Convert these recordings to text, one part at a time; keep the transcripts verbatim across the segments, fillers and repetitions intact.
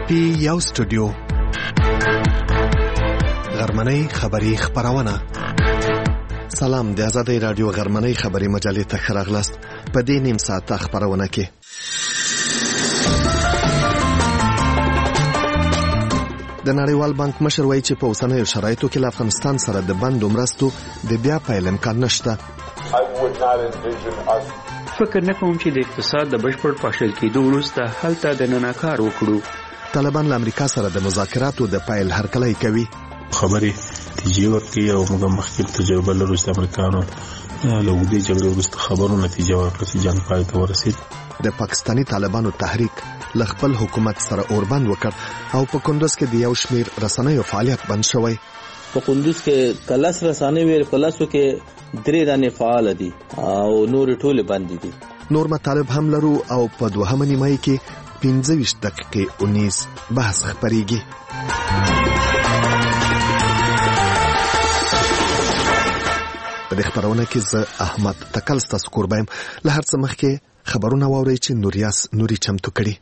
پی یو سټوډیو غرمنۍ خبری خبرونه. سلام، د آزادۍ رادیو غرمنۍ خبری مجلې ته ښه راغلاست. په دې نیم ساعت خبرونه کې د نړیوال بانک مشر وایي چې په اوسنیو شرایطو کې له افغانستان سره د بندو مرستو د بیا پیل امکان نشته. فکر نه کوم چې د اقتصاد د بشپړ پاشل کېدو وروسته هلته د ننه کار وکړو. طالبان له امریکا سره د مذاکراتو د پیل هرکلی کوي. خبرې نتیجې ورکوي او موږ مخکې تجربه لرو چې امریکانو له اوږدې جګړې وروسته خبرو نتیجه ورکړه چې جنګ پای ته ورسېد. د پاکستاني طالبانو تحریک له خپل حکومت سره اوربند وکړ او په کندوز کې د یو شمېر رسنیو فعالیت بند شوی. په کندوز کې کلاس رسانې ویل کلاسو کې درې دانې فعال دي او نور ټول بند دي. نور مطالب هم لرو او په دوهمه نیمایي کې پنځه ویشت دقیقې اونیز بحث خبرېږي. په دې خبرونه کې زه احمد تکل ستاسو کوربایم. له هر څه مخکې خبرونه واورئ چې نوریاس نوري چمتو کړي.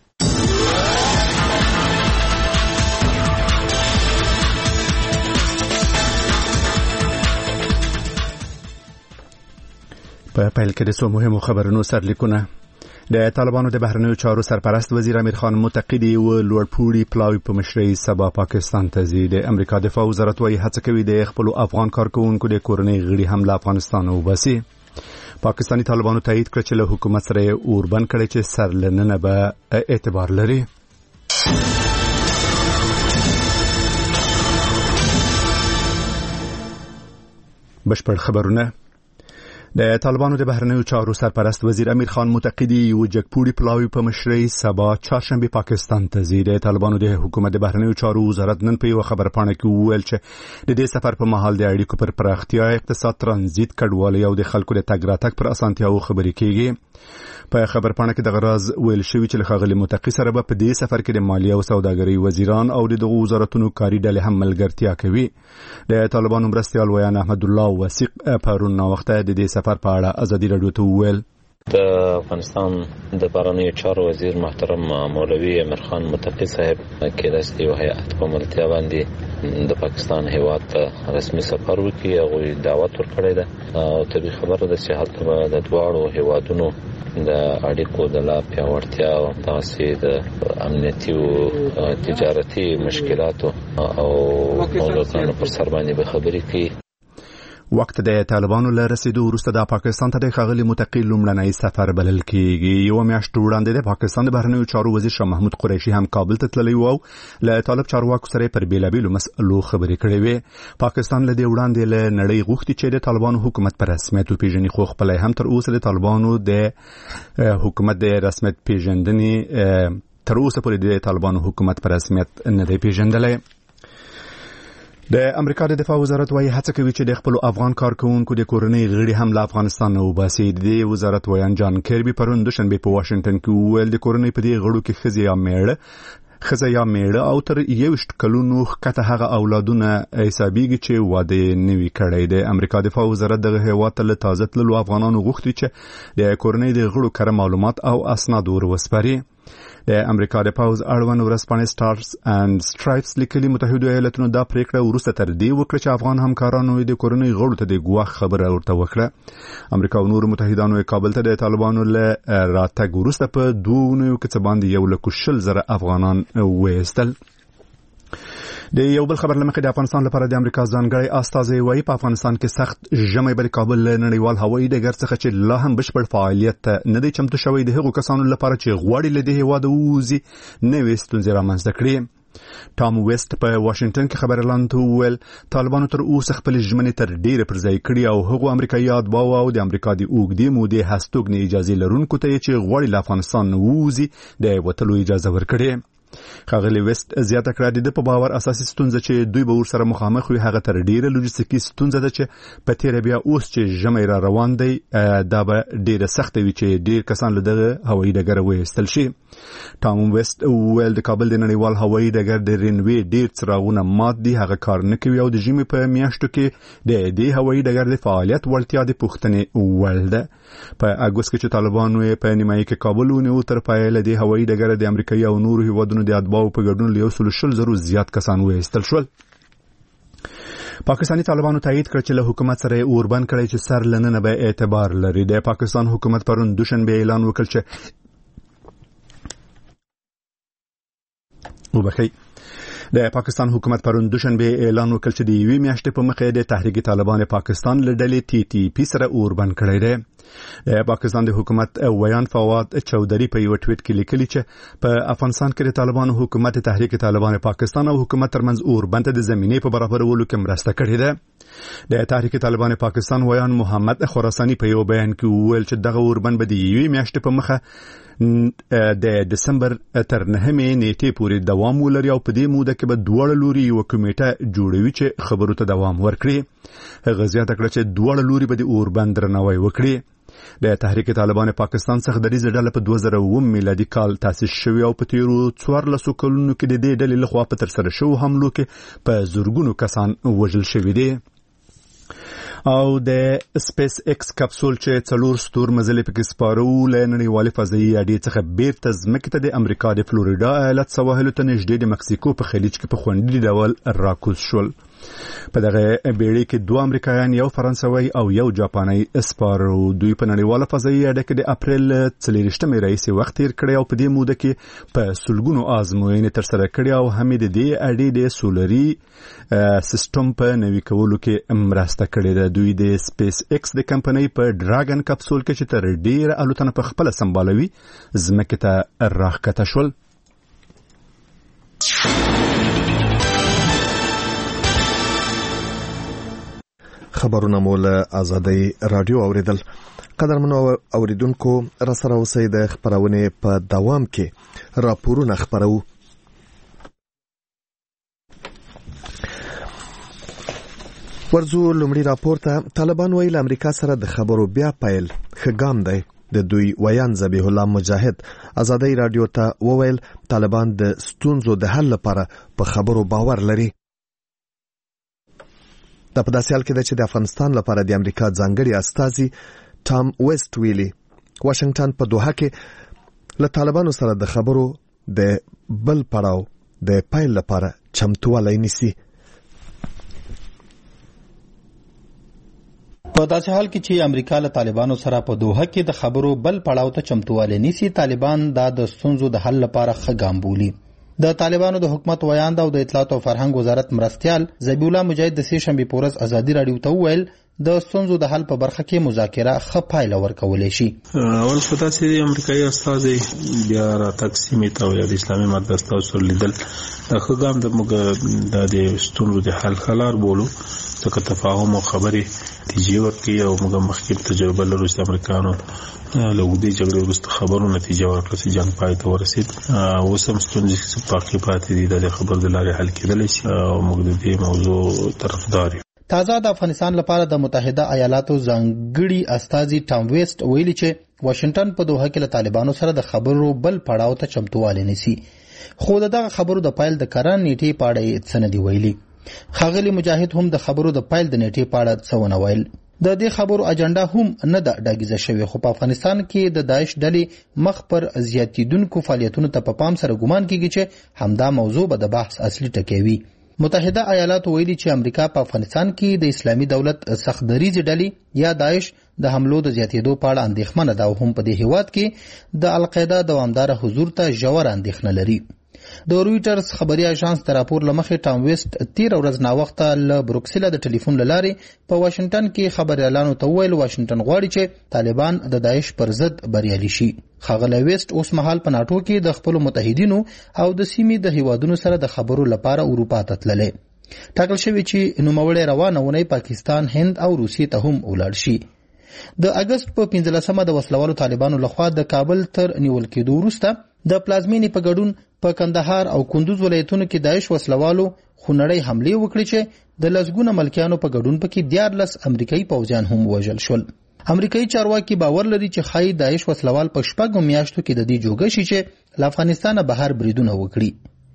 په پیل کې د څو مهمو خبرونو سرلیکونه. د طالبانو د بهرنیو چارو سرپرست وزیر امیر خان متقدي و لوړپوړي پلاوی په مشرۍ سبا پاکستان ته ځي. د امریکا دفاع وزارت وايي هڅه کوي د خپل افغان کارکونکو د کورنۍ غړي هم له افغانستان وباسي. پاکستاني طالبانو تایید کړ چې له حکومت سره اوربند کړي چې سرلننه به اعتبار لري. بشپړ خبرونه. د طالبانو د بهرنیو چارو سرپرست وزیر امیر خان متقدي یو جګپوړي پلاوی په مشرۍ سبا چهارشنبه پاکستان ته ځي. د طالبانو د حکومت د بهرنیو چارو وزارت نن په یو خبرپاڼه کې وویل چې د دې سفر په مهال د اړیکو پر پراختیا، اقتصاد، ترانزیت، کډوالۍ او د خلکو د تګ راتګ پر اسانتیاو خبرې کیږي. په خبرپاڼه کې د غراز ویل شوی چې ښاغلي متقي سره به په دې سفر کې د مالیه او سوداګرۍ وزیران او د دغو وزارتونو کاري ډلې هم ملګرتیا کوي. د طالبانو مرستیال ویان احمد الله وثیق پرون ناوخته د دې سفر په اړه ازادي رادیو ته وویل. د افغانستان د بهرنیو چارو وزیر محترم مولوي امیر خان متقي صاحب کېدای شي یو هیئت په ملتیا باندې د پاکستان هیواد ته رسمي سفر وکړي او دعوت ورکړی ده او طبي خبره ده چې هلته به د دواړو هیوادونو د اړیکو د لا پیاوړتیا او تاسې د امنیتي او تجارتي مشکلاتو او موضوعاتو پر سر باندې به خبرې کوي. وخت د طالبانو له رسیدو وروسته د پاکستان ته د ښاغلي متقي لومړنی سفر بلل کېږي. یو میاشت وړاندې د پاکستان د بهرنیو چارو وزیر شاه محمود قریشي هم کابل ته تللی و او له طالب چارواکو سره پر بیلابیلو مسئلو خبرې کړې وې. پاکستان له دې وړاندې له نړۍ غوښتي چې د طالبانو حکومت په رسمیت وپېژني، خو خپله هم تر اوسه د طالبانو د حکومت د رسمیت پیژندنې تر اوسه پورې د طالبانو حکومت په رسمیت نه دی پیژندلی. د امریکا د دفاع وزارت وايي هڅه کوي چې د خپل افغان کارکونکو د کورنۍ غړي هم له افغانستان نه وباسي. د وزارت ویان جان کیربي پرون دوشنبه په واشنگټن کې وویل د کورنۍ په دې غړو کې ښځې یا میړه ښځه یا میړه او تر یوشت کلونو ښکته هغه اولادونه حسابېږي چې واده نه وي کړی. د امریکا دفاع وزارت دغه هیواد ته له تازه تللو افغانانو غوښتي چې د کورنۍ د غړو کره معلومات او اسناد ور وسپاري. د امریکا د پاوز اړوند ورځپاڼې سټارز اند سټرایپس لیکلي متحده ایالاتونو دا پریکړه وروسته تر دې وکړه چې افغان همکارانو د کورنۍ غړو ته د ګواښ خبره ورته وکړه. امریکا او نور متحدانو کابل ته د طالبانو له راتګ وروسته په دوه اونیو کې څه باندې یو لک شل زره افغانان وایستل. د یو بل خبر لمخې د افغانستان لپاره د امریکا ځانګړی استازی وايي په افغانستان کې سخت ژمی به کابل له نړیوال هوایي ډګر څخه چې لا هم بشپړ فعالیت نه دی چمتو شوی د هغو کسانو لپاره چې غواړي له دې هیواده ووځي نوې ستونزې رامنځته کړي. ټام ویسټ په واشنگټن کې خبريالانو ته وویل طالبانو تر اوسه خپل ژمنې تر ډیره پر ځای کړي او هغو امریکایي اتباعو او د امریکا د اوږدې مودې هستوګنې اجازه لرونکو ته چې غواړي له افغانستان ووځي د وتلو اجازه ورکړي. ښاغلي ویسټ زیاته کړه د په باور اساسي ستونزه چې دوی به ورسره مخامخ وي هغه تر ډیره لوجستیکي ستونزه ده چې په تیر بیا اوس چې ژمی را روان دی دا به ډیره سخت وي چې ډیر کسان له دغه هوایي ډګر وایستل شي. ټام ویسټ ویل د کابل د نړیوال هوایي ډګر د رینوی ډیر څراغونه مات دي، هغه کار نه کوي او د ژمي په میاشتو کې د دې هوایي ډګر د فعالیت وړتیا د پوښتنې وړ ده. په اګوست کې چې طالبانو په نیمایي کې کابل ونیو تر پایه له دې هوایي ډګر د امریکایي او نورو هیوادونو طالبانو د اتباعو په ګډون له یو سل شل زرو زیات کسان وایستل شول. پاکستانی طالبانو تایید کړ چې له حکومت سره اوربند کړی چې سر لننه به اعتبار لري. د پاکستان حکومت پرون دوشنبه اعلان وکړ چې وبخي د پاکستان حکومت پرون دوشنبه اعلان وکړ چې د یوې میاشتې په مخه د تحریک طالبان پاکستان له ډلې ټي ټي پی سره اوربند کړی دی. د پاکستان د حکومت ویان فواد چودھری په یو ټویټ کې لیکلي چې په افغانستان کې د طالبانو حکومت تحریک طالبان پاکستان او حکومت ترمنځ اوربند د زمینې په برابرولو کې مرسته کړې ده. د تحریک طالبان پاکستان ویان محمد خراسانی په یو بیان کې وویل چې دغه اوربند به د یوې میاشتې په مخه د دسمبر تر نهمې نیټې پورې دوام ولري او په دې موده کې به دواړه لوري یو کمیټه جوړوي چې خبرو ته دوام ورکړي. هغه زیاته کړه چې دواړه لوري به د اوربند درناوی وکړي. د تحریک طالبان پاکستان څخه د ریزه ډله په دوه زره اووه میلادي کال تاسیس شوی او په تیرو څوارلسو کلونو کې د دې ډلې لخوا په ترسره شوو حملو کې په زرګونو کسان وژل شوي دي. او د سپیس ایکس کپسول چې څلور ستور مزلې پکې سپارو له نړیوالې فضایي اډې څخه بیرته ځمکې ته د امریکا د فلوریډا ایالت سواحلو ته نږدې د مکسیکو په خلیج کې په خوندي ډول راکوز شول. په دغه بیړۍ کې دوه امریکایان، یو فرانسوي او یو جاپاني سپارو. دوی په نړیواله فضایي اډه کې د اپریل څلېرویشتمې راهیسې وخت تیر کړی او په دې موده کې په سلګونو آزموینې ترسره کړې او هم د دې اډې د سولري سیستم په نوي کولو کې مرسته کړې ده. دوی د سپیس ایکس د کمپنۍ په ډراګن کپسول کې چې تر ډیره الوتنه په خپل سمبالوي ځمکې ته راښکته شول. خبرونه مو له آزادۍ رادیو اوریدل. قدرمنو اوریدونکو، را سره اوسئ د خبرونې په دوام کې راپورونه خبرو. ورځو لومړی راپور ته طالبان ویل امریکا سره د خبرو بیا پیل ښه ګام دی. د دوی ویان ذبیح الله مجاهد آزادۍ رادیو ته وویل طالبان د ستونزو د حل لپاره په خبرو باور لري. د په داسې حال کې ده چې د افغانستان لپاره د امریکا ځانګړي استازي ټام ویسټ ویلي واشنگټن په دوحه کې له طالبانو سره د خبرو د بل پړاو د پیل لپاره چمتووالی نیسي. په داسې حال کې چې امریکا له طالبانو سره په دوحه کې د خبرو بل پړاو ته چمتووالی نیسي، طالبان دا د ستونزو د حل لپاره ښه ګام بولي. د طالبانو د حکومت ویاند او د اطلاعات او فرهنګ وزارت مرستیال ذبیح الله مجاهد د سې شنبې په ورځ ازادي راډیو ته وویل د ستونزو د حل په برخه کې مذاکره ښه پایله ورکولی شي. اول خو داسې امریکایي استازي بیا راتګ سیمې ته او یا د اسلامي امارت استازو سره لیدل دا ښه ګام د موږ د ستونزو د حل ښه لار بولو، ځکه تفاهم او خبرې نتیجې ورکوي او موږ مخکې تجربه لرو چې د امریکایانو له اوږدې جګړې وروسته خبرو نتیجه ورکړه چې جنګ پای ته ورسېد. اوس هم ستونزې چې باقي پاتې دي د خبرو د لارې حل کېدلی شي او موږ د دې موضوع طرفدار یو. تازه د افغانستان لپاره د متحده ایالاتو ځانګړي استازي ټام ویسټ ویلي چې واشنگټن په دوحه کې له طالبانو سره د خبرو بل پړاو ته چمتووالی نیسي، خو دغه خبرو د پیل د کاران نیټې په اړه یې څه نه دي ویلي. ښاغلي مجاهد هم د خبرو د پیل د نیټې په اړه څه ونه ویل. د دې خبرو اجنډا هم نه ده ډاګیزه شوې، خو په افغانستان کې د داعش ډلې مخ پر زیاتیدونکو فعالیتونو ته په پام سره ګمان کیږي چې همدا موضوع به د بحث اصلي ټکی وي. متحده ایالاتو ویلي چې امریکا په افغانستان کې د اسلامي دولت سخت دریځ ډلې یا داعش د حملو د زیاتېدو په اړه اندېښمنه ده او هم په دې هیواد کې د القاعده دوامداره حضور ته ژوره اندېښنه لري. د رویټرز خبري اژانس د راپور لمخې ټام ویسټ تیر ورځ ناوخته له بروکسل د ټلیفون لارې په واشنگټن کې خبريالانو ته ویل واشنگټن غواړي چې طالبان د داعش پر ضد بریالي شي. ښاغلی ویسټ اوس مهال په ناټو کې د خپل متحدینو او د سیمې د هیوادونو سره د خبرو لپاره اروپا ته تللی. ټاکل شوی چې نوموړی روانه ونی پاکستان، هند او روسیې ته هم ولاړ شي. د اگست په پنځلسمه د وسلوالو طالبانو لخوا د کابل تر نیول کېدو وروسته د پلازمینې په ګډون په کندهار او کندوز ولایتونو کې داعش وسلوالو خونړۍ حملې وکړې چې د لسګونه ملکیانو په ګډون پکې دیارلس امریکایي پوځیان هم وژل شول. امریکایي چارواکي باور لري چې ښایي داعش وسلوال په شپږو میاشتو کې د دې جوګه شي چې له افغانستانه بهر بریدونه وکړي.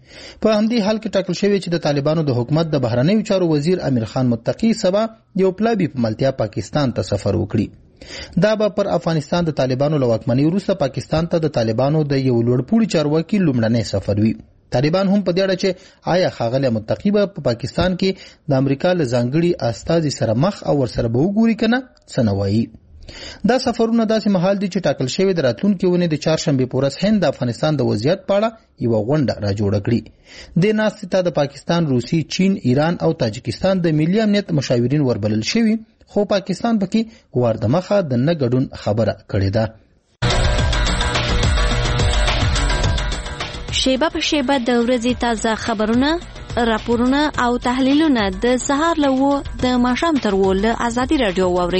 په همدې حال کې ټاکل شوی چې د طالبانو د حکومت د بهرنیو چارو وزیر امیر خان متقی سبا یو پلابي په ملتیا پاکستان ته سفر وکړي. دا به پر افغانستان د طالبانو له واکمنۍ وروسته پاکستان ته د طالبانو د یو لوړپوړي چارواکي لومړنی سفر وي. طالبان هم په دې اړه چې آیا ښاغلی متقی به په پاکستان کې د امریکا له ځانګړي استازي سره مخ او ورسره به وګوري کنه څه نه وایي. دا سفرونه داسې مهال دي چې ټاکل شوی د راتلونکي ونې د چهارشنبې په ورځ هند د افغانستان د وضعیت په اړه یوه غونډه را جوړه کړي. دې ناستې ته د پاکستان، روسي، چین، ایران او تاجکستان د ملي امنیت مشاورین وربلل شوي، خو پاکستان پکې وار د مخه د نه ګډون خبره کړې ده. شیبه په شیبه د ورځې تازه خبرونه، راپورونه او تحلیلونه د سهار له وو د ماښام تر وو له ازادي رادیو واورئ.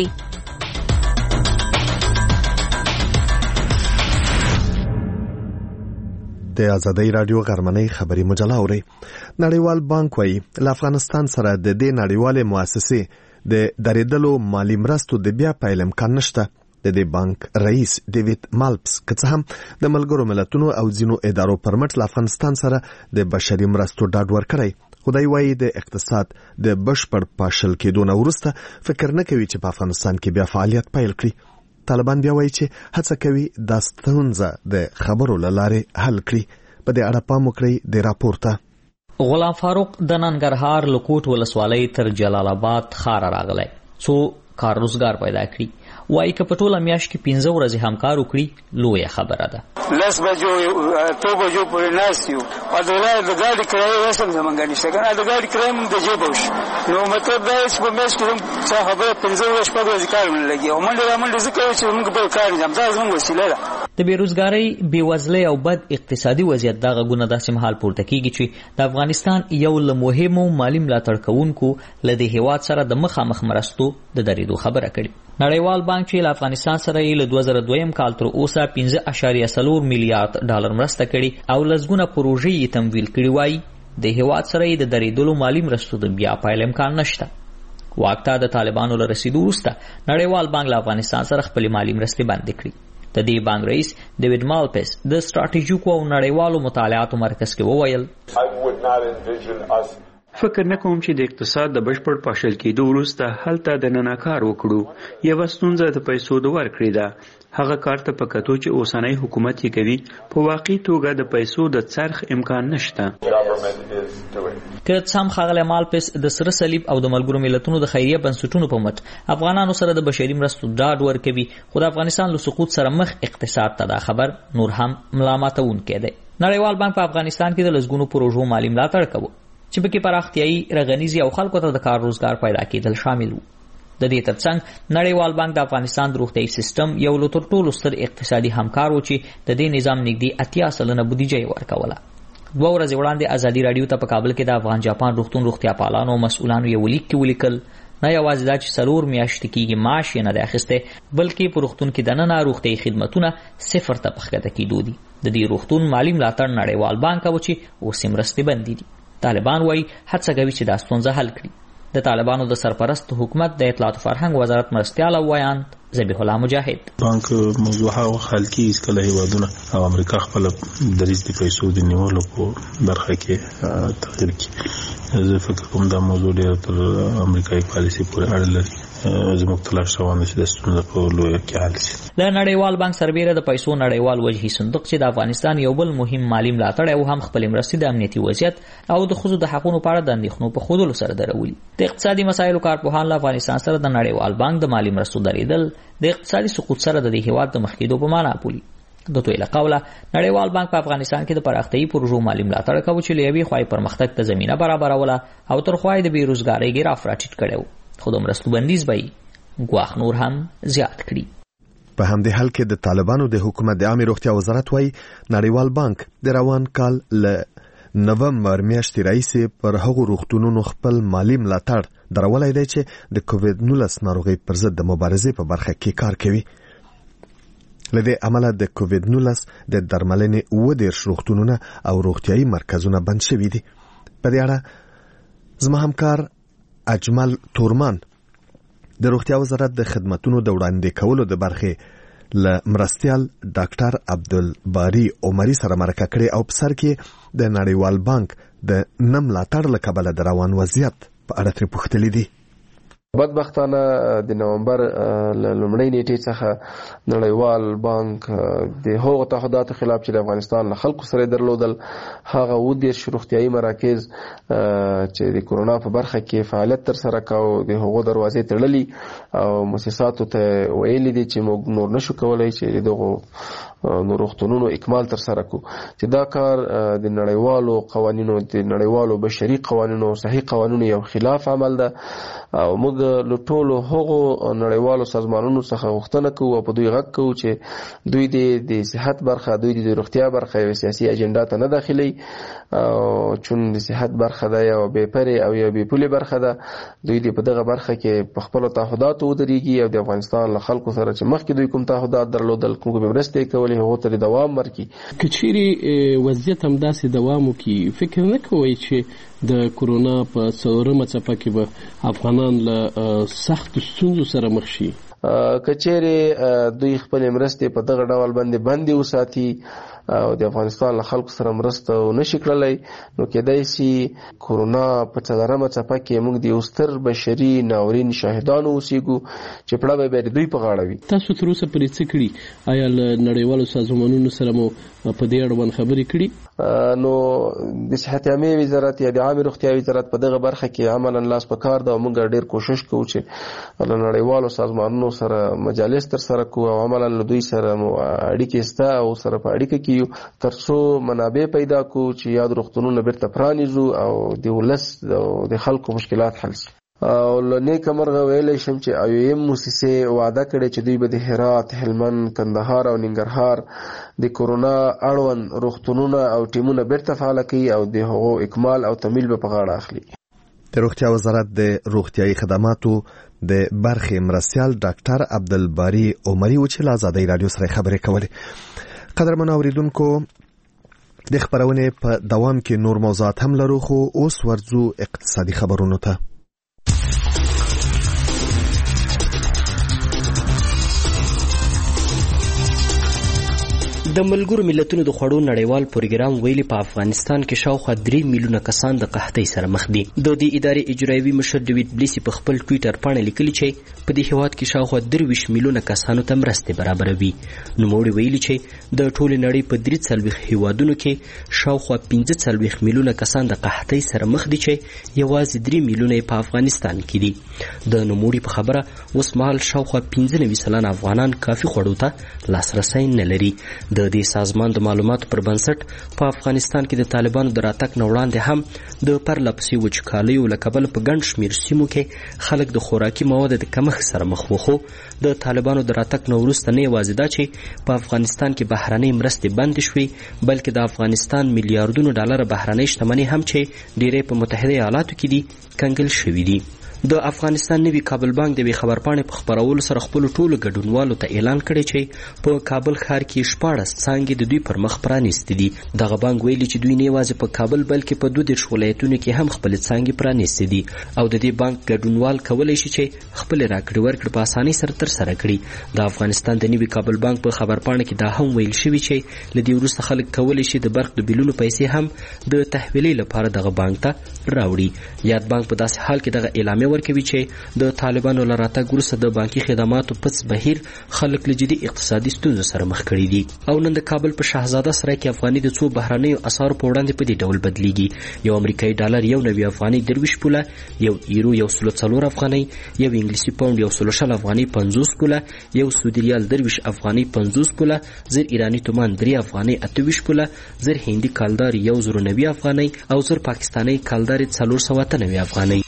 د ازادي رادیو غرمنۍ خبري مجله اورئ. نړیوال بانک وايي له افغانستان سره د دې نړیوالې مؤسسې د درېدلو مالی مرستو د بیا پیل امکان نشته. د دې بانک رئیس ډیوډ مالپس که څه هم د ملګرو ملتونو او ځینو ادارو پر مټ له افغانستان سره د بشري مرستو ډاډ ورکړی، خو دی وایي د اقتصاد د بشپړ پاشل کېدو نه وروسته فکر نه کوي چې په افغانستان کې بیا فعالیت پیل کړي. طالبان بیا وایي چې هڅه کوي دا ستونزه د خبرو له لارې حل کړي. په دې اړه پام وکړئ د راپور ته. غلام فاروق د ننګرهار لکوټ ولسوالۍ تر جلال آباد ښار راغلی څو کار روزګار پیدا کړي. وایي که په ټوله میاشت کې پنځه ورځې هم کار وکړي لویه خبره ده. لس بجو تو بجو پورې ناست یو او د ګاډي کرایه وسم زمونږ نشته کنه د ګاډي کرایه مونږ د جیب وش نو مطلب دا چې په میاشت کې څه خبره پنځه ورځې شپږ ورځې کار ونه لګي او منډه را منډه ځکه چې مونږ به کار نه ځم زموږ وسیله ده. د بیروزګارۍ، بېوزلۍ او بد اقتصادي وضعیت دا غږونه داسې مهال پورته کیږي چې د افغانستان یو له مهمو مالي ملاتړ کوونکو له دې هیواد سره د مخامخ مرستو د درېدو خبره کړې. نړیوال بانک چې له افغانستان سره یې له دوه زره دویم کال تر اوسه پنځه اعشاریه څلور میلیارډ ډالر مرسته کړې او لسګونه پروژې یې تمویل کړي، وایي د هیواد سره یې د درېدلو مالي مرستو د بیا پیل امکان نشته. واک ته د طالبانو له رسیدو وروسته نړیوال بانک له افغانستان سره خپلې مالي مرستې بندې کړي. د دې بانک رئیس ډیوډ مالپس د ستراتیژیکو او نړیوالو مطالعاتو مرکز کې وویل فکر نه کوم چې د اقتصاد د بشپړ پاشل کېدو وروسته هلته د ننه کار وکړو. یوه ستونزه د پیسو د ورکړې ده. هغه کار ته په کتو چې اوسنی حکومت یې کوي په واقعي توګه د پیسو د څرخ امکان نشته. که څه هم ښاغلی مالپس د سره صلیب او د ملګرو ملتونو د خیریه بنسټونو په مټ افغانانو سره د بشري مرستو ډاډ ورکوي، خو د افغانستان له سقوط سره مخ اقتصاد ته دا خبر نور هم ملامتونکی دی. نړیوال بانک په افغانستان کې د لسګونو پروژو مالي ملاتړ کوي چې پکې پراختیایي، رغنیزي او خلکو ته د کار روزګار پیدا کېدل شامل وو. د دې ترڅنګ نړیوال بانک د افغانستان د روغتیايي سیستم یو له تر ټولو ستر اقتصادي همکار و چې د دې نظام نږدې اتیا سلنه بودیجه یې ورکوله. دوه ورځې وړاندې ازادي رادیو ته په کابل کې د افغان جاپان روغتون روغتیا پالانو او مسؤلانو یو لیک کې ولیکل نه یوازې دا چې څلور میاشتې کېږي معاش یې نه دی اخیستی، بلکې په روغتون کې دننه روغتیايي خدمتونه صفر ته په ښکته کېدو دي. د دې روغتون مالي ملاتړ نړیوال بانک کوي چې اوس یې مرستې بندې دي. طالبان وایي هڅه کوي چې دا ستونزه حل کړي. د طالبانو د سرپرست حکومت د اطلاعات او فرهنګ وزارت مرستیال او وایاند ذبیح الله مجاهد بانک موضوع هغه حل کی اسکله هیوادونه او امریکا خپل دریځ د پیسو د نیولو په برخه کې تغیر کړي. زه فکر کوم دا موضوع ډېر تر امریکایي پالیسي پورې اړه لري. زموږ تلاش روان دی چې د ستونزو په لویه کې حل شي. له نړیوال بانک سربیره د پیسو نړیوال وجهي صندوق چې د افغانستان یو بل مهم مالي ملاتړ او هم خپل مرستې د امنیتي وضعیت او د ښځو د حقوقو په اړه د اندېښنو په ښودلو سره درولي. د اقتصادي مسایلو کارپوهان له افغانستان سره د نړیوال بانک د مالي مرستو درېدل د اقتصادي سقوط سره د دې هیواد د مخ کېدو په معنا بولي. د دوی له قوله نړیوال بانک په افغانستان کې د پراختیایي پروژو مالي ملاتړ کوي چې له یوې خوا یې پرمختګ ته زمینه برابروله او تر خوا یې د بېروزګارۍ ګراف راټیټ کړی و، خو د مرستو بندیز به یې ګواښ نور هم زیات کړي. په همدې حال کې د طالبانو د حکومت د عامه روغتیا وزارت وايي نړیوال بانک د روان کال له نومبر میاشتې راهیسې پر هغو روغتونونو خپل مالي ملاتړ درولای دی چې د کووډ نولس ناروغۍ پر ضد د مبارزې په برخه کې کار کوي. لدې عمله د کووډ نولس د درملنې اووه دېرش روغتونونه او روغتیايي مرکزونه بند شوي دي. په دې اړه زما همکار اجمل تورمان د روغتیا وزارت د خدماتو د وړاندې کولو د برخې ل مرستيال ډاکټر عبدالباری عمری سره مرکه کړې او په سر کې د نړیوال بانک د نم لاتړ لکبل د روان وضعیت په اړه تر پوښتلې دي. بدبختانه د نومبر لومړۍ نیټې څخه نړیوال بانک د هغو تعهداتو خلاف چې د افغانستان له خلکو سره درلودل هغه اووه دېرش روغتیایي مراکز چې د کورونا په برخه کې فعالیت ترسره کاوه د هغو دروازې تړلي او مؤسساتو ته ویلي دي چې موږ نور نشو کولی چې دغو نو روغتونونو اکمال ترسره کو چې دا کار د نړیوالو قوانینو د نړیوالو بشري قوانینو صحیح قوانینو یو خلاف عمل ده او موږ له ټولو هغو نړیوالو سازمانونو څخه غوښتنه کوو او په دوی غږ کوو چې دوی د صحت برخه دوی د روغتیا برخه یو سیاسي اجنډا ته نه داخلي او چون د صحت برخه ده یو بې پرې او یو بې پولې برخه ده دوی د په دغه برخه کې په خپلو تعهداتو ودرېږي او د افغانستان له خلکو سره چې مخکې دوی کوم تعهدات درلودل کومې مرستې یې کولې هغو ته دوام ورکړي. که چیرې وضعیت همداسې دوام وکړي فکر نه کوئ چې د کورونا په څلورمه څپه کې به افغانان له سختو ستونزو سره مخ شي؟ که چیرې دوی خپلې مرستې په دغه ډول باندې بندې وساتي او د افغانستان له خلکو سره مرسته ونشي کړلی نو کېدای شي کورونا په څلورمه څپه کې موږ د یو ستر بشري ناورین شاهدانو اوسېږو چې پړه به بیا د دوی په غاړه وي. تاسو تر اوسه پرې څه کړي؟ آیا له نړیوالو سازمانونو سره مو په دې اړوند خبرې کړي؟ نو د صحت عامې وزارت یا د عامې روغتیا وزارت په دغه برخه کې عملاً لاس په کار ده او موږ ډېر کوشش کوو چې له نړیوالو سازمانونو سره مجالس ترسره کوو او عملاً له دوی سره مو اړیکې شته او سره په اړیکه کې یو تر څو منابع پیدا کوو چې یاد روغتونونه بیرته پرانیزو او د ولس او د خلکو مشکلات حل شي. او له نیکه مرغه ویلی شم چې او ایم موسسې وعده کړې چې دوی به د هرات، هلمند، کندهار او ننګرهار د کورونا اړوند روغتونونه او ټیمونه بیرته فعاله کوي او د هغو اکمال او تمویل به په غاړه اخلي. د روغتیا وزارت د روغتیايي خدماتو د برخې مرستیال ډاکټر عبدالباري عمري و چې له ازادۍ راډیو سره خبرې کولې. قدرمنو اوریدونکو د خبرونې په دوام کې نور موضوعات هم لرو خو اوس ورځو اقتصادي خبرونو ته. د ملګرو ملتونو د خوړو نړیوال پروګرام ویلي په افغانستان کې شاوخوا درې میلیونه کسان د قحطۍ سره مخ دي. د دې ادارې اجرایوي مشر ډیوډ بلیسی په خپل ټویټر باندې لیکلي چې په دې هیواد کې شاوخوا درویشت میلیونه کسانو ته مرستې برابروي. نوموړي ویلي چې د ټولې نړۍ په درې څلوېښت هیوادونو کې شاوخوا پنځه څلوېښت میلیونه کسان د قحطۍ سره مخ دي چې یوازې درې میلیونه په افغانستان کې دي. د نوموړي په خبره اوس مهال شاوخوا پنځه نوي سلنه افغانان کافي خوړو ته لاسرسی نه لري. د دې سازمان د معلوماتو پر بنسټ په افغانستان کې د طالبانو د راتګ نه وړاندې هم د پرله پسې وچکالیو له کبله په ګڼ شمېر سیمو کې خلک د خوراکي موادو د کمښت سره مخ وو. خو د طالبانو د راتګ نه وروسته نه یوازې دا چې په افغانستان کې بهرنۍ مرستې بندې شوې بلکې د افغانستان میلیاردونو ډالره بهرنۍ شتمنۍ هم چې ډېری په متحده ایالاتو کې دي کنګل شوي دي. د افغانستان نوي کابل بانک د یوې خبرپاڼې په خپرولو سره خپلو ټولو ګډونوالو ته اعلان کړی چې په کابل ښار کې شپاړس څانګې د دوی پر مخ پرانیستې دي. دغه بانک ویلي چې دوی نه یوازې په کابل بلکې په دوه دېرش ولایتونو کې هم خپلې څانګې پرانیستې دي او د دې بانک ګډونوال کولی شي چې خپلې راکړې ورکړې په اسانۍ سره ترسره کړي. د افغانستان د نوي کابل بانک په خبرپاڼه کې دا هم ویل شوي چې له دې وروسته خلک کولی شي د برق د بیلونو پیسې هم د تحویلۍ لپاره دغه بانک ته راوړي. یاد بانک په داسې حال کې دغه اعلامیه ورکوي چې د طالبانو له راتګ وروسته د بانکي خدماتو پڅ بهیر خلک له جدي اقتصادي ستونزو سره مخ کړي دي. او نن د کابل په شهزاده سرای کې افغاني د څو بهرنیو اسعارو په وړاندې په دې ډول بدلیږي. یو امریکایي ډالر یو نوي افغاني درویشت پوله، یو ایرو یو سلو څلور افغانۍ، یو انګلیسي پاونډ یو سلو شل افغانۍ پنځوس پوله، یو سعودي ریال درویشت افغانۍ پنځوس پوله، زر ایراني تومان درې افغانۍ اته ویشت پوله، زر هندي کالدار یو زرو نوي افغانۍ او زر پاکستاني کالدار څلور سوه اته نوي افغانۍ.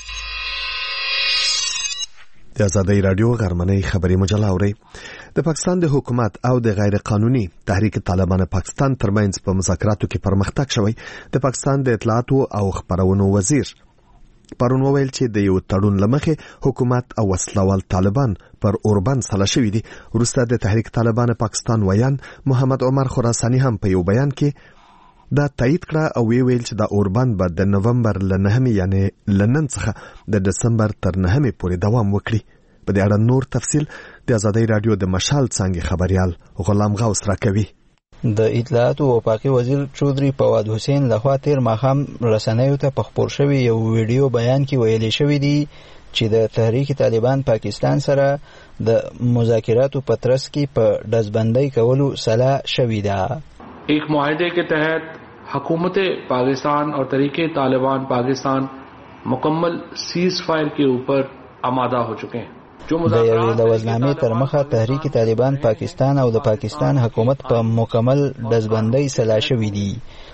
د ازادۍ راډیو غرمنۍ خبري مجله اوري. د پاکستان د حکومت او د غیر قانوني تحریک طالبان پاکستان ترمنځ په مذاکراتو کې پرمختګ شوی. د پاکستان د اطلاعاتو او خبرونو وزیر پرون وویل چې د یو تړون لمخې حکومت او وسلوال طالبان پر اوربند سلا شوي دي. وروسته د تحریک طالبان پاکستان ویان محمد عمر خراساني هم په یو بیان کې دا تایید کړه او وی ویل چې دا اوربند به د نومبر ل نهمې یعنی لنن څخه د دسمبر تر نهمې پورې دوام وکړي. په دې اړه نور تفصیل د ازادۍ راډیو د مشال څنګه خبريال غلام غوث راکوي. د اطلاعات او وفاقي وزیر چودري فواد حسین لخوا تیر ماښام رسنیو ته په خبر شوی یو ویډیو بیان کې ویلي شوی دی چې د تحریک طالبان پاکستان سره د مذاکراتو په ترڅ کې په ډزبندۍ کولو سلا شوې ده. ایک معاہدے کے تحت حکومت پاکستان اور تحریک طالبان پاکستان مکمل سیز فائر کے اوپر آمادہ ہو چکے ہیں. د یوې لوزنامې تر مخه تحریک طالبان پاکستان او د پاکستان حکومت په مکمل ډزبندۍ سلا شوي دي.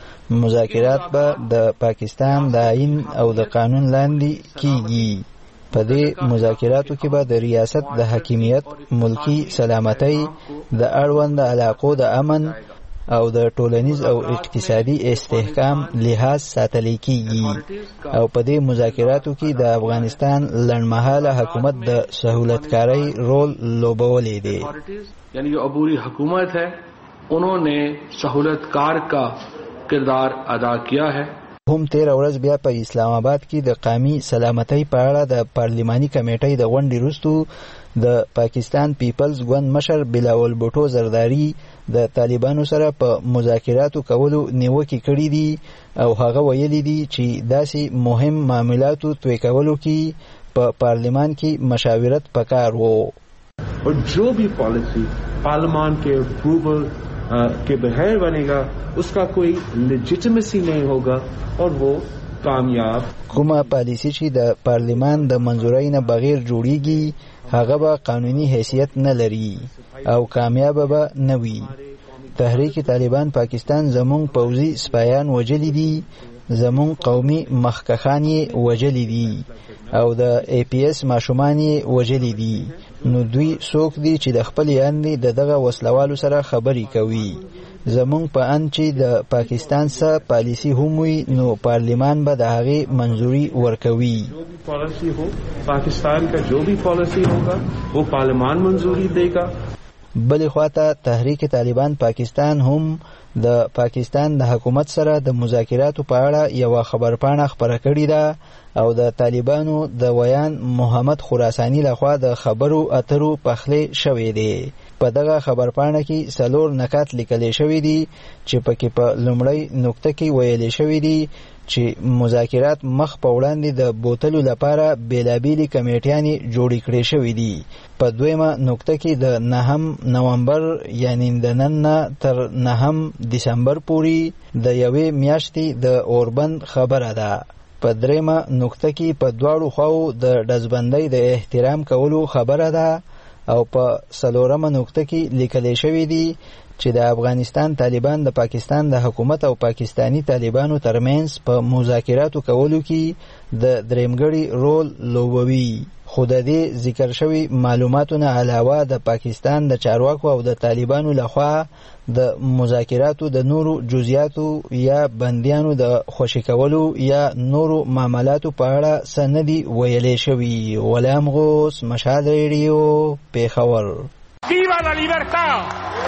مذاکرات به د پاکستان د آئین او د قانون لاندې کیږي. په دې مذاکراتو کې به د ریاست د حاکمیت، ملکی سلامتۍ، د اړوند علاقو د امن او د ټولنیز او اقتصادي استحکام لحاظ ساتل کیږي او په دې مذاکراتو کې د افغانستان لنډمهاله حکومت د سہولتکاری رول لوبولی دی. یعنی جو عبوری حکومت ہے انہوں نے سہولتکار کا کردار ادا کیا ہے. هم تیر ورځ بیا په اسلام آباد کې د قومي سلامتۍ په اړه د پارلماني کمیټې د غونډې وروسته د پاکستان پیپلز ګوند مشر بلاول بوټو زرداری د طالبانو سره په مذاکراتو کولو نیوکې کړې دي او هغه ویلي دي چې داسې مهم معاملاتو توی کولو کې په پارلمان کې مشاورت پکار وو. اور جو بھی پالیسی پارلیمان کے اپروول کے بغیر بنے گا اس کا کوئی لیجیٹمیسی نہیں ہوگا اور وہ کامیاب. کومه پالیسی چې د پارلیمان د منظورۍ نه بغیر جوړیږي هغه به قانوني حیثیت نه لري او کامیاب به نه وي. تحریک طالبان پاکستان زمونږ پوځي سپایان وجلی دي، زمونږ قومي مخکخان یې وجلی دي او د ای پی ایس ماشومان یې وجلی دي. نو دوی څوک دي چې د خپل یاندې د دغه وسلوالو سره خبرې کوي. زمونږ په ان چې د پاکستان سره پالیسی هم وي نو پارلیمان به د هغې منظوري ورکوي. پالیسی ہو پاکستان کا جو بھی پالیسی ہوگا وہ پارلیمان منظوری دے گا. بلې خواته تحریک طالبان پاکستان هم د پاکستان د حکومت سره د مذاکراتو په اړه یوه خبرپاڼه خپره کړې ده او د طالبانو د ویان محمد خراساني لخوا د خبرو اترو پخلی شوی دی. په دغه خبرپاڼه کې څلور نکات لیکل شوي دي چې پکې په لومړۍ نقطه کې ویل شوي دي چې مذاکرات مخ په وړاندې د بوتلو لپاره بیلابیلې کمیټیانې جوړې کړې شوي دي. په دویمه نقطه کې د نهم نومبر یعنی د نن نه تر نهم دسمبر پورې د یوې میاشتې د اوربند خبره ده. په دریمه نقطه کې په دواړو خواو د ډزبندۍ د احترام کولو خبره ده او په څلورمه نقطه کې لیکل شوي دي چې د افغانستان طالبان د پاکستان د حکومت او پاکستانی طالبانو ترمنځ په مذاکراتو کولو کې د دریمګړي رول لوبوي. خو د دې ذکر شوي معلوماتو نه علاوه د پاکستان د چارواکو او د طالبانو لخوا د مذاکراتو د نورو جزئیاتو یا بندیانو د خوشي کولو یا نورو معاملاتو په اړه څه نه دي ویلې شوي. غلام غوث، مشال ریډیو، پیښور. ویوا لا لیبرتا.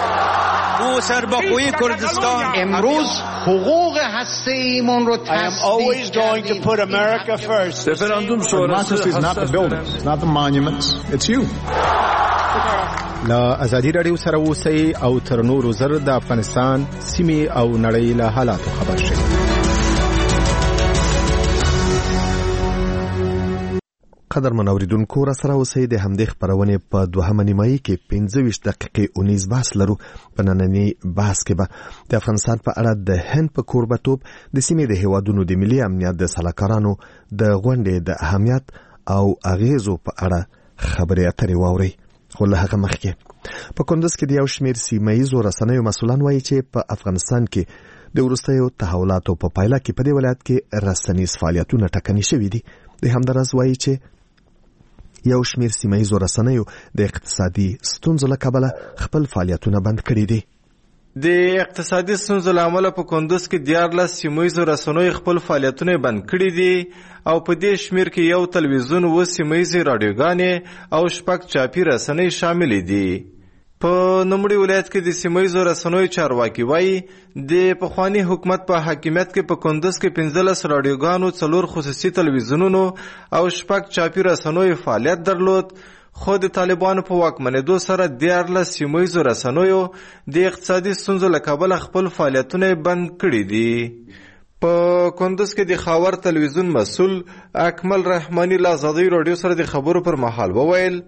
او سربخوی کردستان امروز حقوق هسته‌ایمون رو تصدیق کردیم. Referendum sonrası is not the buildings, not the monuments, it's you. لا ازادي رادیو سره اوسئ او تر نورو زر د افغانستان سیمې او نړۍ له حالاتو خبر شئ. قدر منوریدونکو را سره اوسئ. د همدې خبرونې په دوهمه نیمایي کې پنځه ویشت دقیقې اونیز بحث لرو. په ننني بحث کې به د افغانستان په اړه د هند په کوربتوب د سیمې د هیوادونو د ملي امنیت د سلاکارانو د غونډې د اهمیت او اغیزو په اړه خبرې اترې واورئ. خو له هغه مخکې په کندز کې د یو شمېر سیمه ییزو رسنیو مسؤلان وایي چې په افغانستان کې د وروستیو تحولاتو په پایله کې په دې ولایت کې رسنیز فعالیتونه ټکني شوي دي. د همداراز وایي چې یو شمېر سیمه ییزو رسنیو د اقتصادي ستونزو له کبله خپل فعالیتونه بند کړي دي. د اقتصادي ستونزو له امله په کندز کې دیارلس سیمه ییزو رسنیو خپل فعالیتونه بند کړي دي او په دې شمېر کې یو تلویزیون، اووه سیمه ییزې راډیوګانې او شپږ چاپي رسنۍ شاملې دي. په نوموړي ولایت کې د سیمه ییزو رسنیو چارواکي وایي د پخواني حکومت په حاکمیت کې په کندز کې پنځلس راډیوګانو، څلور خصوصي تلویزیونونو او شپږ چاپي رسنیو فعالیت درلود. خو د طالبانو په واکمنېدو سره دیارلس سیمه ییزو رسنیو د اقتصادي ستونزو له کبله خپل فعالیتونه بند کړي دي. په کندوز کې د خاور تلویزیون مسؤل اکمل رحماني له آزادۍ رادیو سره د خبرو پر مهال وویل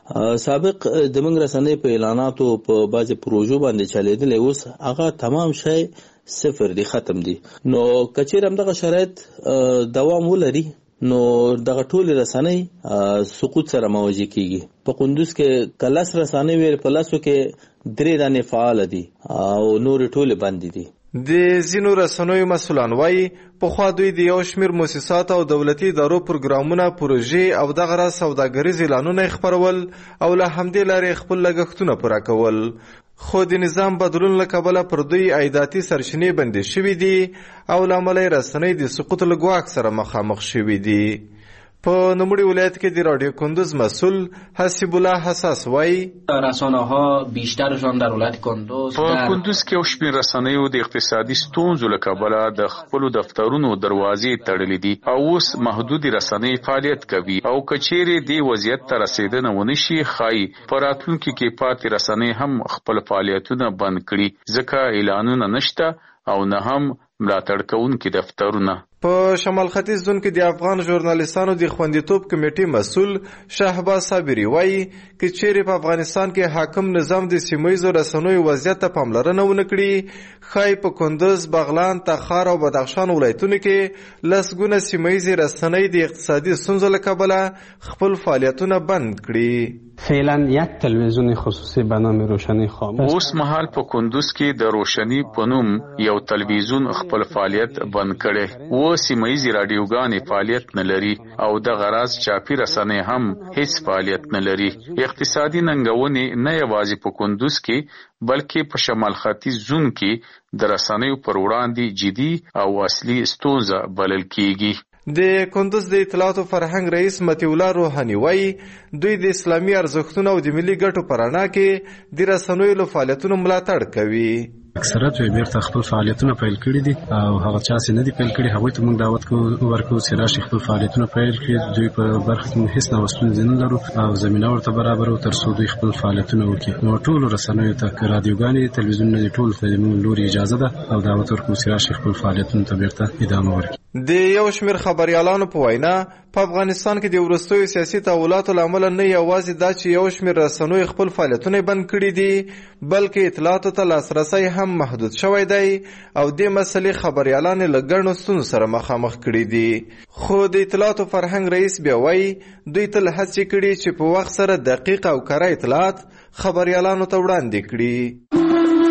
سابق د موږ رسنۍ په اعلاناتو په بعضې پروژو باندې چلیدلی، اوس هغه تمام شی صفر دی، ختم دی. نو که چیرې همدغه شرایط دوام ولري نو دغه ټولې رسنۍ سقوط سره مواجه کیږي. په کندوز کې که لس رسنۍ وي، په لسو کې درې دانې فعاله دي او نورې ټولې بندې دي. د ځینو رسنیو مسؤلان وایي پخوا دوی د یو شمېر مؤسسات او دولتي ادارو پروګرامونه، پروژې او دغه راز سوداګریز اعلانونه خپرول او له همدې لارې خپل لګښتونه پوره کول. خو د نظام بدلون له کبله پر دوی عایداتي سرچینې بندې شوي دي او له امله یې رسنۍ د سقوط له ګواښ سره مخامخ شوي دي. په نوموړي ولایت کې د رادیو کندوز مسئول حسیب الله حساس وایي رسانه‌ها بیشترشان در ولایت کندوز په کندوز کې یو شمېر رسنیو د اقتصادي ستونزو له کبله د خپلو دفترونو دروازې تړلې دي او اوس محدودې رسنۍ فعالیت کوي او که چیرې دې وضعیت ته رسېدنه ونه شي، ښایي په راتلونکي کې پاتې رسنۍ هم خپل فعالیتونه بند کړي، ځکه اعلانونه نشته او نه هم ملاتړ کوونکي دفترونه. په شمال ختیځ زون کې د افغان ژورنالیستانو د خوندیتوب کمیټې مسؤل شهباز صابري وایي چې چیرې په افغانستان کې حاکم نظام د سیمه‌ییزو رسنیو وضعیت ته پاملرنه ونه کړي، ښایي په کندوز، بغلان، تخار او بدخشان ولایتونو کې لسګونه سیمه‌ییزې رسنۍ د اقتصادي ستونزو له کبله خپل فعالیتونه بند کړي. فعلا یک تلویزیون خصوصی به نام روشنی خاموش. اوس مهال په کندوز کې د روشنی په نوم یو تلویزیون خپل فعالیت بند کړي. و سیمه‌ییزې رادیوګانې فعالیت نه لري او د غراض چاپی رسنۍ هم هیڅ فعالیت نه لري. اقتصادي ننګونې نه یوازې په کندوز کې بلکې په شمال ختیځ زون کې د رسنیو پر وړاندې جدي او اصلي ستونزه بلل کیږي. د کندوز د اطلاعاتو فرهنګ رئیس مطیع الله روحاني وایي دوی د اسلامي ارزښتونو او د ملي ګټو په رڼا کې د رسنیو له فعالیتونو ملاتړ کوي. اکثریت یې بیرته خپل فعالیتونه پیل کړي دي او هغه چا چې نه دي پیل کړي هغوی ته موږ دعوت کوو ورکوو چې راشي خپل فعالیتونه پیل کړي. دوی په برخه کې هیڅ ډول ستونزې نه لرو او زمینه ورته برابرو تر څو دوی خپل فعالیتونه وکړي. نو ټولو رسنیو ته که رادیوګانې، تلویزیونونه دي، ټولو ته موږ لوري اجازه ده او دعوت ورکوو چې راشي خپل فعالیتونو ته بیرته ادامه ورکړي. د یو شمېر خبریالانو په وینا په افغانستان کې د وروستیو سیاسي تحولاتو له امله نه یوازې دا چې یو شمېر رسنیو خپل فعالیتونه بند کړي دي، بلکې اطلاعاتو ته لاسرسی هم محدود شوی دی او دې مسلې خبریالان له ګڼو ستونزو سره مخامخ کړي دي. خو د اطلاعاتو فرهنګ رئیس بیا وایي دوی تل هڅې کړي چې په وخت سره دقیق او کره اطلاعات خبریالانو ته وړاندې کړي.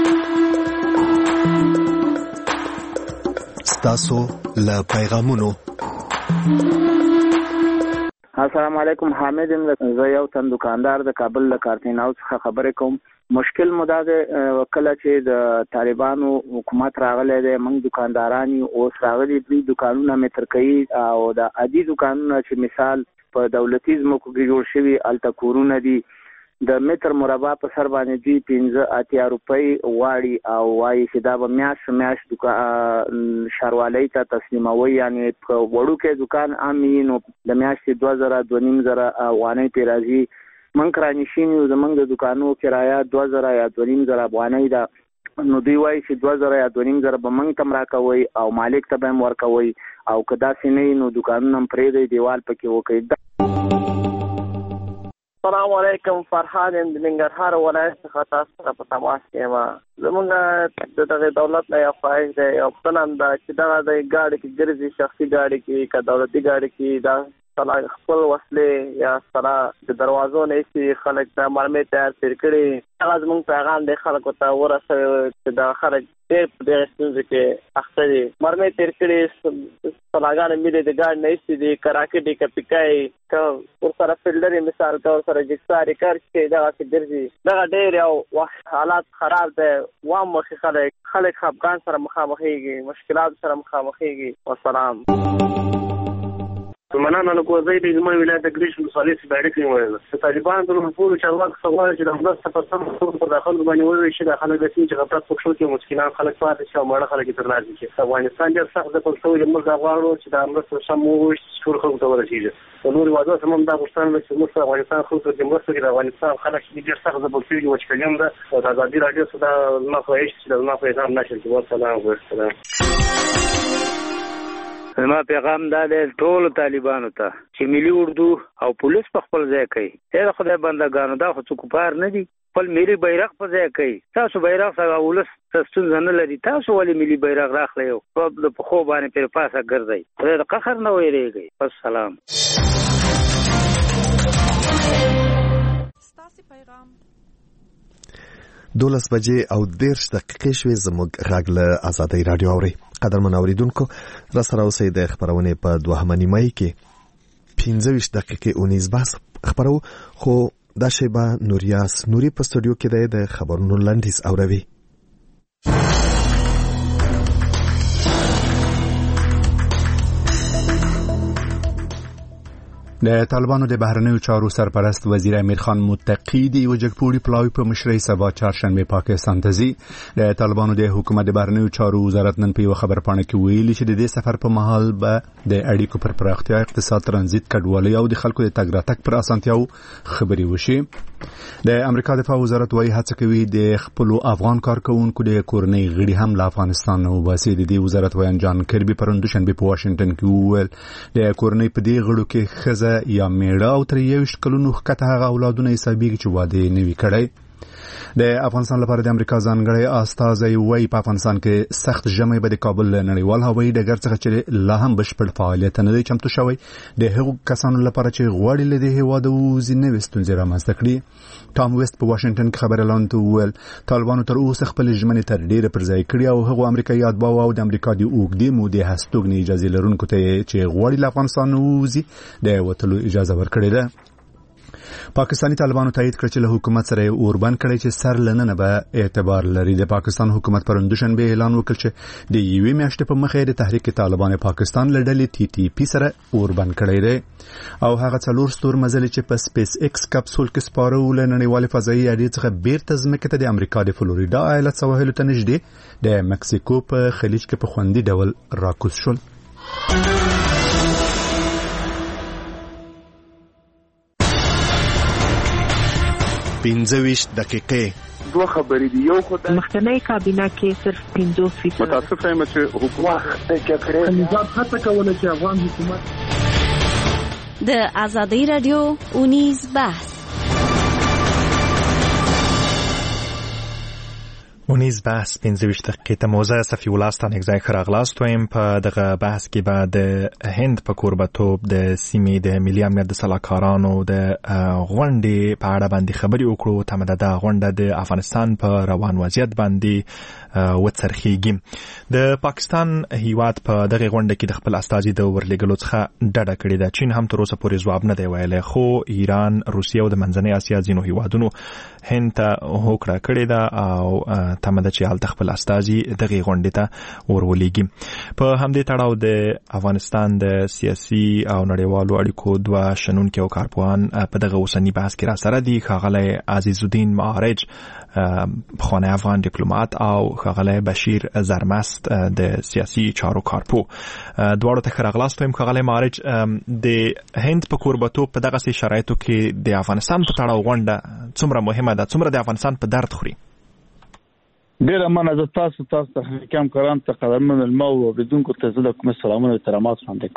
ستاسو له پیغامونو. السلام علیکم، حامد یم. زه یو تن دکاندار د کابل له کارتین هاوس څخه خبرې کوم. مشکل مو دا دی کله چې د طالبانو حکومت راغلی دی، موږ دکانداران یو اوس راغلي دوی دکانونه متر کوي او د عادي دکانونه چې مثال په دولتي ځمکو کې جوړ شوي هلته کورونه دي، د متر مربع په سر باندې دوی پنځه اتیا روپۍ غواړي او وایي چې دا به میاشت میاشت ښاروالۍ ته تسلیموي، یعنې په وړوکی دکان عام وي نو د میاشتې دوه زره دوه نیم زره افغانۍ پرې راځي. موږ کرانشین یو، زموږ د دکانو کرایه دوه زره یا دوه نیم زره افغانۍ ده، نو دوی وایي چې دوه زره یا دوه نیم زره به موږ ته هم راکوئ او مالک ته به هم ورکوئ او که داسې نه وي نو دکانونه هم پرېږدئ، دیوال پکې وکړئ. السلام علیکم، فرحان یم د ننګرهار ولایت څخه تاسو سره په تماس کې یم. زموږ د دغه دولت نه یو خواهش دی، یو پوښتنه هم ده چې دغه د ګاډي کې ګرځي، شخصي ګاډي کې که دولتي ګاډي کې دا خپل وسلې یا سره د دروازو نه ایستي خلک ته مرمۍ تیار تېر کړي. هغه زموږ پیغام دی خلکو ته ورسوي چې دا خلک ډېر په دغه ستونزو کې اخته دي. مرمۍ تېر کړي، سلاګانې ملي د ګاډي نه ایستي دي، که راکټ یې که پیکای که ورسره فلډر یې مثال که ورسره جګسار یې کار کوي، دغسې ګرځي. دغه ډېر یو حالات خراب دی. وام مخې خلک خلک خفګان سره مخامخېږي، مشکلاتو سره مخامخېږي. والسلام. مننه له کوزۍ د زما ولایت د ګریش ولسوالۍ څخه اړیکې ویل. د طالبانو د ټولو چارواکو څخه غواړي چې د همداسې په سم ډول پر داخل باندې ووایي چې د خلک د سیمې چې غفلت پکښو کې مسکینان خلک پاتې شي او ماړه خلک یې ترلاسه کړي. افغانستان ډېر سخت ځپل شوی دی. موږ دا غواړو چې دا مرسته سم وویشي چې ټولو خلکو ته ورسېږي. د نورو هېوادونو څخه هم دا غوښتنه ده چې زموږ په افغانستان خلکو ته دې مرسته وکړي. د افغانستان خلک چې ډېر سخت ځپل شوي دي، وچکالي هم ده. او د ازادي راډیو څخه دا زما خواهش چې د زما پیغام نشر کړي. والسلام. زما پیغام دا دی ټول طالبانو ته چې ملي اردو او پولیس په خپل ځای کوي. دا خدای بندگانو دا خو څوک پار نه دي، خپل ملي بیرغ په ځای کوي. تاسو بیرغ سره ولس ستاسو نه لري، تاسو ولې ملي بیرغ راخلئ او په خو باندې پر پاسه ګرځئ؟ خدای د قهر نه ویریږي. السلام. دولس بجې او دیرش دقیقې شوې. زموږ غږ له آزادۍ راډیو اورئ. قدرمن اوریدونکو، را سره اوسئ د خپرونې په دوهمه نیمایي کې پنځه ویشت دقیقې اونیز بحث خپرو، خو دا شیبه نوریاس نوري په سټوډیو کې دی د خبرونو لنډیز اوروي. د طالبانو د بهرنیو چارو سرپرست وزیر امیر خان متقی د یو جګپوړي پلاوی په مشرۍ سبا چهارشنبه پاکستان ته ځي. د طالبانو د حکومت د بهرنیو چارو وزارت نن په یو خبرپاڼه کې ویلي چې د دې سفر په مهال به د اړیکو پر پراختیا، اقتصاد، ترانزیت، کډوالۍ او د خلکو د تګ راتګ پر اسانتیاو خبرې وشي. د امریکا دفاع وزارت وايي هڅه کوي د خپل افغان کارکونکو د کورنۍ غړي هم له افغانستان نه وباسي. د دې وزارت وایي جان کربي پرون دوشنبه په واشنگټن کې وویل د کورنۍ په دې غړو کې خزه یا میړه او تر یویشت کلونو ښکته هغه اولادونه حسابېږي چې واده نه وي کړی. د افغانستان لپاره د امریکا ځانګړی استازی وایي په افغانستان کې سخت ژمی به د کابل نړیوال هوایي ډګر څخه چې لا هم بشپړ فعالیت نه دی چمتو شوی، د هغو کسانو لپاره چې غواړي له دې هېواده ووځي نوې ستونزې رامنځته کړي. ټام ویسټ په واشنګټن کې خبريالانو ته وویل طالبانو تر اوسه خپل ژمنې تر ډیره پر ځای کړي او هغو امریکایي اتباعو او د امریکا د اوږدې مودې هستوګنې اجازه لرونکو ته چې غواړي له افغانستان ووځي د وتلو اجازه ورکړې ده. پاکستانی طالبانو تایید کړ چې له حکومت سره اوربند کړي چې سر لننه به اعتبار لري. د پاکستان حکومت پرون دوشنبه اعلان وکړ چې د یوې میاشتې په مخه د تحریک طالبان پاکستان له ډلې ټي ټي پی سره اوربند کړی دی او هغه څلور ستور مزل چې په سپیس ایکس کپسول کې سپاره ول نړیوال فضایي اډې څخه بیرته ځمکې ته د امریکا د فلوریدا ایالت سواحل ته نږدې د مکسیکو په خلیج کې په خوندي ډول راکوز شول. پنځه ویشت دقیقې دوه خبرې دي. یو خدای مخکنی کابینه کې صرف پنځوس فیصد متاسف یم چې حکومت کې نظام هڅه کوله چې افغان حکومت د آزادۍ رادیو اونیز بحث اونیز بحث پنځه ویشت دقیقې ته موزه صفی الله ستانک ځای خراغلاست ویم. په دغه بحث کې به د هند په کوربتوب د سیمې د ملي امنیت د سلاکارانو د غونډې په اړه باندې خبرې وکړو. تمه ده د غونډه د افغانستان په روان وضعیت باندې وڅرخیږي. د پاکستان هیواد په دغه غونډه کې د خپل استازي د ورلېږلو څخه ډډه کړې ده. چین هم تر اوسه پورې ځواب نه دی ویلی، خو ایران، روسیه او د منځنۍ اسیا ځینو هیوادونو هند ته هوکړه کړې ده او تمه ده چې هلته خپل استازي دغه غونډې ته ورولېږي. په همدې تړاو د افغانستان د سیاسي او نړیوالو اړیکو دوه شنونکي او کارپوهان په دغه اوسني بحث کې را سره دي. ښاغلی عزیز الدین معارج پخوانی افغان ډیپلومات او ښاغلی بشیر زرمست د سیاسي چارو کارپو. دواړو ته ښه راغلاست وایم. ښاغلی معارج، د هند په کوربتوب په دغسې شرایطو کې د افغانستان په تړاو غونډه څومره مهمه ده، څومره د افغانستان په درد خوري؟ ډیره مننه. زه تاسو تاسو ته حکام کرام ته قدرمن المو او بدونکو ته زه کوم سلامونه او احترامات وړاندې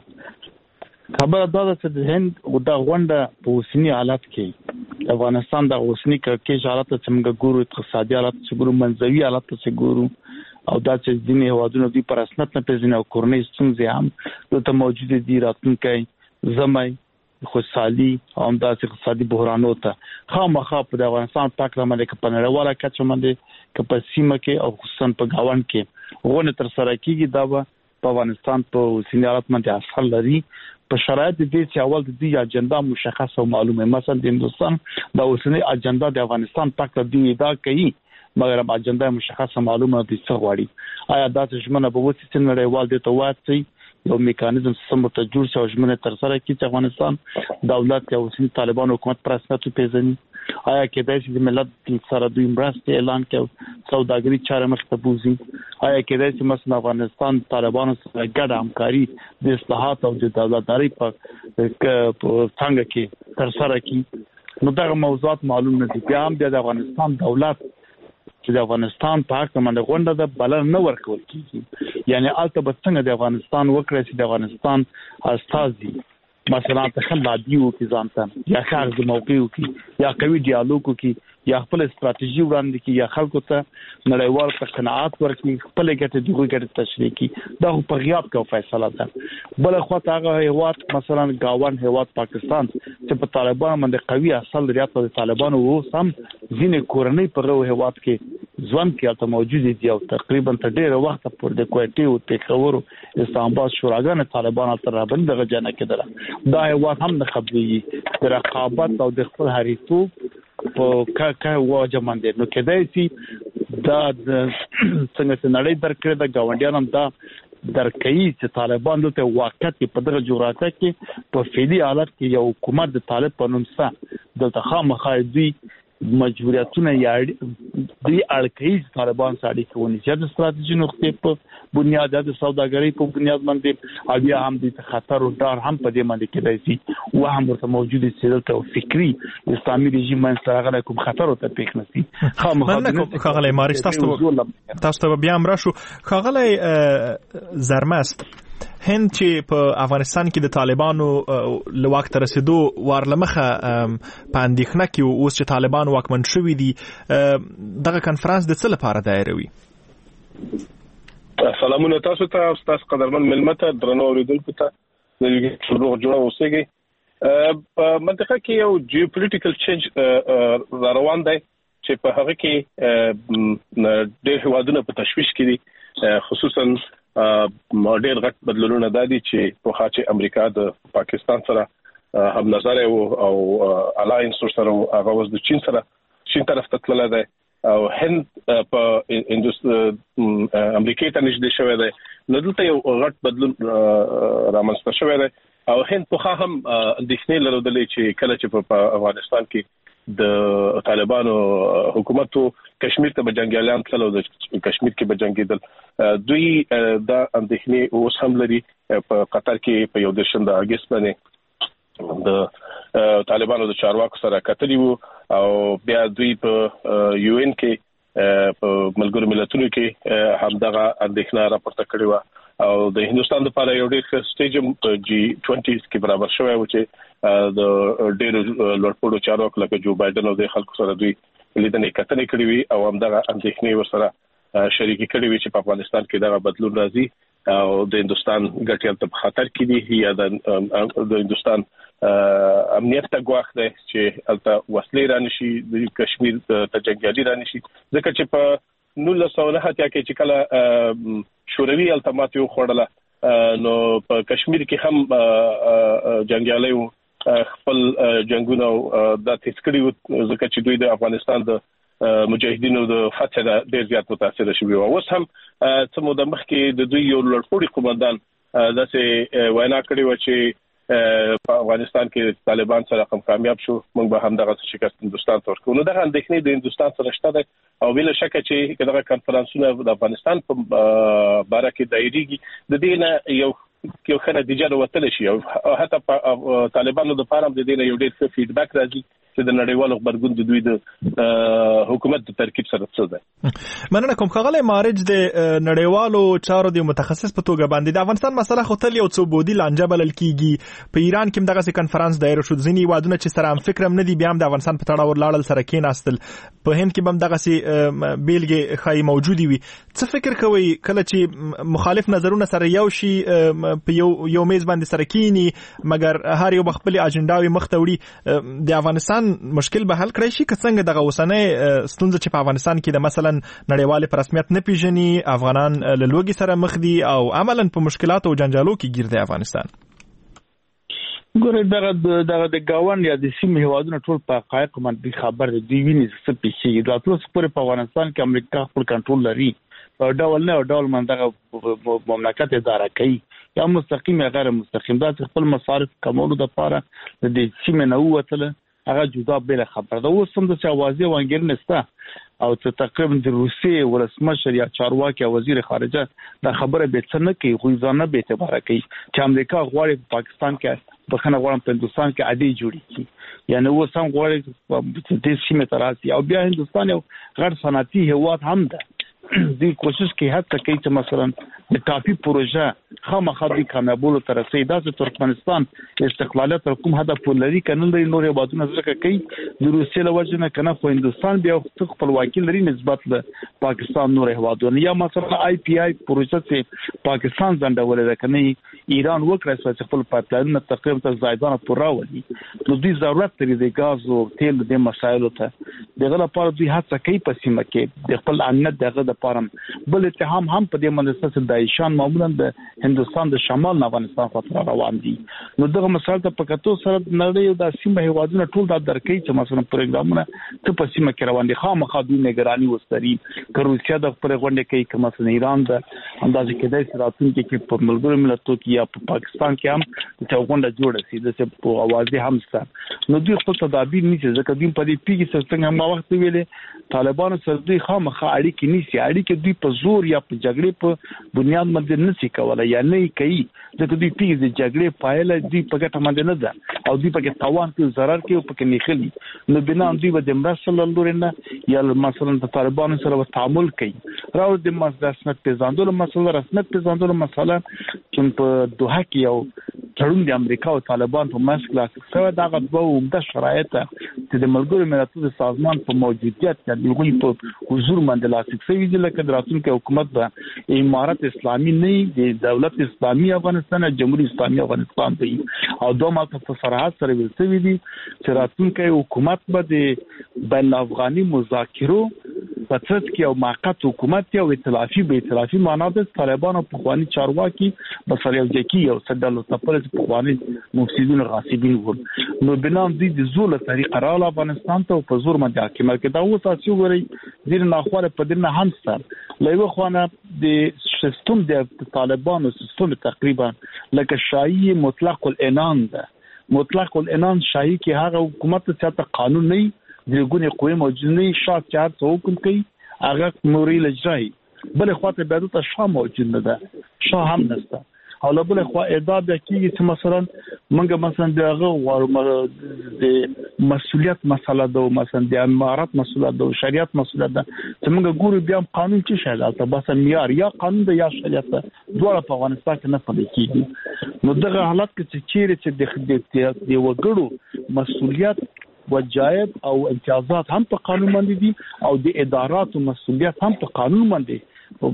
کوم. خبره دا ده چې د هند دا غونډه په اوسني حالت کې افغانستان د اوسني کې حالت څنګه ګورو، اقتصادي حالت څنګه ګورو، منځوي حالت څنګه ګورو او دا چې ځینې هیوادونه دوی پر رسمیت نه پیژني او کورنۍ ستونزې هم دلته موجود دي. راتلونکی زمي خوشحالي او همداسې اقتصادي بحرانو ته خامخا په افغانستان پاک رامنې کې په نړیواله کچه باندې که په سیمه کې او خصوصا په گاوند کې غونډه تر سره کیږي. دا به په افغانستان په اوسني حالت باندې اثر لري په شرایط دي چې اول د دې اجنډا مشخص او معلومه. مثلا د هندستان د اوسني اجنډا د افغانستان پاک د دې ادعا کوي، مګر اجنډا مشخصه معلومه دي څه غواړي. آیا دا چې ژمنه به وڅ چې نړیوال دي ته واڅي یو میکانیزم سم ته جوړ شي او ژمنه تر سره کیږي چې افغانستان دولت یا اوسني طالبان حکومت پر اساس پیژني. آیا کېدای شي د ملت سره دوی مرسته اعلان کړي، سوداګري چارې مخ ته بوزي؟ آیا کېدای شي مثلا افغانستان طالبانو سره ګډه همکاري د اصلاحات او د دولتداري په څنګه کې تر سره کړي؟ نو دا موضوعات معلوم نه دي. بیا هم د افغانستان دولت چې د افغانستان په حق باندې غونډه ده بلنه نه ورکول کیږي. یعنی البته به څنګه د افغانستان وکړي چې د افغانستان استازي مثلا تخلادیو کې ځانته یا کار د موقعو کې یا قوي ډیالوګ کې یا خپل استراتیژي وړاندې کې یا خلکو ته نړیوال ته قناعت ورکړي خپل ګټه د دوی ګټه تشریح کړي دا په غیاب کې فیصله ده. بل خو هغه هیواد مثلا گاون هیواد پاکستان چې په طالبان باندې قوي اصل لري په طالبانو وو سم ځینې کورنۍ په یو هیواد کې ځوان کې البته موجود دي او تقریبا تر ډیره وخت پورې د کوټي او تخورو اسلام آباد شوراګان طالبان تر باندې دغه جنه کېدل. دا هیواد هم د خبري د رقابت او د خپل حریتوب په کا کا واجه باندې نو کېدای شي دا څنګه چې نړۍ درکړه د گاونډیانو دا درکې چې طالبان دلته واقعیت په دغه جغرافیه کې په فعلی حالت کې یو حکومت د طالب په نوم سره دلته خامخا دوی مجبوریتونه یا دوی اړکې طالبان سره کوي چې د ستراتیژي نقطې په بنیاد د سوداګرۍ په بنیاد باندې او بیا هم د خطر او ډار هم په دې باندې کېدای شي او هم ورته موجود دي چې دلته فکری اسلامي رژیم باندې سره کوم خطر او ته پېښ نشي. خامخا خغلې مارش تاسو تاسو بیا هم راشو خغلې زرمست هند چې په افغانستان کې د طالبانو له وخت رسیدو وارلمخه په اندېښنه کې او اوس چې طالبان واکمن شوي دي دغه کنفرانس د څه لپاره دایروي؟ سلامونه تاسو ته او تاسو قدرمن ملمته درنو اوریدونکو ته د روغ جوړ اوسېږي. په منطقه کې یو جیوپولیټیکل چینج را روان دی چې په هغه کې ډېر هیوادونه په تشویش کې دي خصوصا ډېر غټ بدلونونه دادي چې په خاطر امریکا د پاکستان سره هم نظر او الاینس سره هغه وز د چین سره چین طرف ته تللی دی او هند په امریکا ته نږدې شوی دی نو دلته یو غټ بدلون رامنځته شوی دی او هند په هم اندېښنې لرلې چې کله چې په افغانستان کې د طالبانو حکومت کشمیر ته بجنګیالان تللو د کشمیر کې بجنګیدل دوی دا اندېښنې اوس هم لري په قطر کې په یو درشم د اگست باندې د طالبانو د چارواکو سره کتلی وو او بیا دوی په یو ان کې په ملګرو ملتونو کې هم دغه اندېښنه راپورته کړې و او د هندستان لپاره یو ډېر ښه سټیج جی بیس کې برابر شوی و چې د ډېرو لوړپوړو چارواکو لکه جو بایدن او د خلکو سره دوی لیدنې کتنې کړې وي او همدغه اندېښنې ورسره شریکې کړې وي چې په افغانستان کې دغه بدلون راځي او د هندستان ګټې ته په خطر کې دي یا د هندستان امنیت ته ګواښ دی چې البته وسلې رانشي د کشمیر ته جنګیالي رانشي ځکه چې په نولس سوه نهه اتیا کې چې کله شوروي التمات یو خوړله نو په کشمیر کې هم جنګیالي خپل جنگونه د تیز کړي ځکه چې دوی د افغانستان د مجاهدینو د فتح د ډیر زیات متاثر شوي او اوس هم څه موده مخکې د دوی یو لوړپوړي قومندان داسې وینا کړې و چې په افغانستان کې طالبان سره کوم کامیاب شو موږ به هم دغه شکست هندستان ته ورکړو نو دغه اندېښنې د هندستان سره شته ده او بل شک چې دغه کنفرانسونه د افغانستان په باره کې دایریږي د دې نه یو یو ښه نتیجه وتلی شي او حتی په طالبانو دپاره هم د دې نه یو ډېر ښه فیډبک راځي چې د نړیوالو غبرګون د دوی د حکومت د ترکیب سره څه ده. مننه کوم ښاغلی مارج د نړیوالو چارو د متخصص په توګه باندې د افغانستان مسله خو تل یو څو بودي لانجه بلل کیږي په ایران کې هم دغسې کنفرانس دایر شو ځینې هیوادونه چې سره هم فکر هم نه دي بیا هم د افغانستان په تړاو لاړل سره کېناستل په هند کې به هم دغسې بیلګې ښایي موجودې وي څه فکر کوئ کله چې مخالف نظرونه سره یو شي په یو یو میز باندې سره کینی مګر هر یو خپل اجنډاوي مخ ته وړي د افغانستان مشکل به حل کړی شي که څنګه دغه اوسنۍ ستونزه چې په افغانستان کې د مثلا نړیوال په رسمیت نه پیژني افغانان له لوږې سره مخ دي او عملا په مشکلات او جنجالو کې ګیر دی افغانستان ګوره دغه دغه د گاون یا د سیمې هیوادونو ټول په حقایق باندې خبر دي ویني څه پیښیږي د ټول څخه په افغانستان کې امریکا خپل کنټرول لري او ډول نه ډول من دغه مملکت اداره کوي یا مستقیم یا غیر مستقیم دا خپل مصارف کمولو لپاره د دې سیمې نه ووتله هغه جدا بل خبر ده اوس هم د اوازې وانګر نسته او چې تقریبا د روسیې ولسمشر یا چارواکي یا وزیر خارجه دا خبره به څه نه کوي خو ځانه به اعتبار کوي چې امریکا غواړي په پاکستان کې بخنه غواړم په هندستان کې عادي جوړي کی یعنی اوس هم غواړي د سیمې تراسي او بیا هندستان یو غیر صنعتي هیواد هم ده دوی کوشش کوي هڅه کوي چې مثلا د ټاپي پروژه خامخا د کامیابولو تر رسیدي. دا چې ترکمنستان استقلالیت تر کوم هدف لري کنه لري نور هیوادونه ځکه کوي د روسیې له وجه نه کنه خو هندستان بیا خپلواکي لري نسبت له پاکستان نور هیوادونه. یا مثلا آی پی آی پروژه چې پاکستان ځنډولې ده کنه ایران وکړه چې خپل پایپلاین تقریبا تر زایدان پورا ولي نو دوی ضرورت لري د غاز او تیل د مسایلو ته دغه لپاره دوی هڅه کوي په سیمه کې د خپل امنیت دغه د پاره. بل اتهام هم په دې منځ کې د ایشان معمولا د هندستان د شمال نه افغانستان خاطر روان دي. نو دغه مسایل ته په کتو سره نړۍ د سیمه هیوادونو ټول د درکې چې مثلا پروګرامونه ته په سیمه کې روان دي خامخا دوی نگرانی وستري که روسیا د خپل غونډه کوي که مثلا ایران د اندازې کېدای شي راتلونکي کې په ملګرو ملتونو کې یا په پاکستان کې هم د غونډه جوړه شي د څه په اوازې هم سره نو دوی خپل تدابیر نیسي ځکه دوی په دې پیګي څنګه ما وخت ویلې طالبانو سره دوی خامخا اړیکې نیسي اړیکې دوی په زور یا په جګړې په بنیاد باندې نشي کولای یا نه کوي ځکه دوی پیګي د جګړې پایله دوی په ګټه باندې نه ده او دوی په کې تاوان کې zarar کې او په کې نخلي نو بنا دوی د مرسل لورنه یا مثلا د طالبانو سره تعامل کوي راو د مسدسنت پیژاندلو مسله رسمیت پیژاندلو مسله چې په دوحه کې یو تړون د امریکا او طالبان په منځ کې لاسلیک شوی دا غوښتنه عمده شرایط چې د ملګرو ملتونو سازمان په موجودیت کې د لوی په حضور باندې لاسلیک شوی دي لکه د راتلونکي حکومت د امارت اسلامي نه د دولت اسلامي افغانستان جمهوریت اسلامي افغانستان دی او دوه ماته په صراحت سره ویل شوی دي چې راتلونکي حکومت به د بین افغاني مذاکرو په ترڅ کې او موقت حکومت او ائتلافي به ائتلافي معنا د طالبانو په خواني چارواکي بسر یو ځکه یو صدلو تپل په خواني مفسدين غاصبين ول نو بنام دي د زول طریقه را افغانستان ته په زور باندې حکومت کې دا و تاسو غوري ځین ناخوره په دنه هم سره لایو خوانه د سیستم د طالبانو سیستم تقریبا لکه شایي مطلق العنان ده مطلق العنان شایي کې هغه حکومت ته قانون نه دغه قوی موجود نه شاه چار حکم کوي هغه موري اجرایی بل خواته بعد ته شاه موجود نه ده شاه هم نشته او له بل خوا اعداد کیږي چې مثلا منګه مثلا دغه د مسؤلیت مسله ده مثلا د امارات مسله ده شریعت مسله ده چې موږ ګورو بیا قانون چې شاله بس معیار یا قانون ده یا شریعت دوه په افغانستان کې نه پدې کیږي نو دغه حالت کې چې چیرې چې د وګړو مسؤلیت وجایب او امتیازات هم په قانون باندې دي او د ادارات او مسؤلیت هم په قانون باندې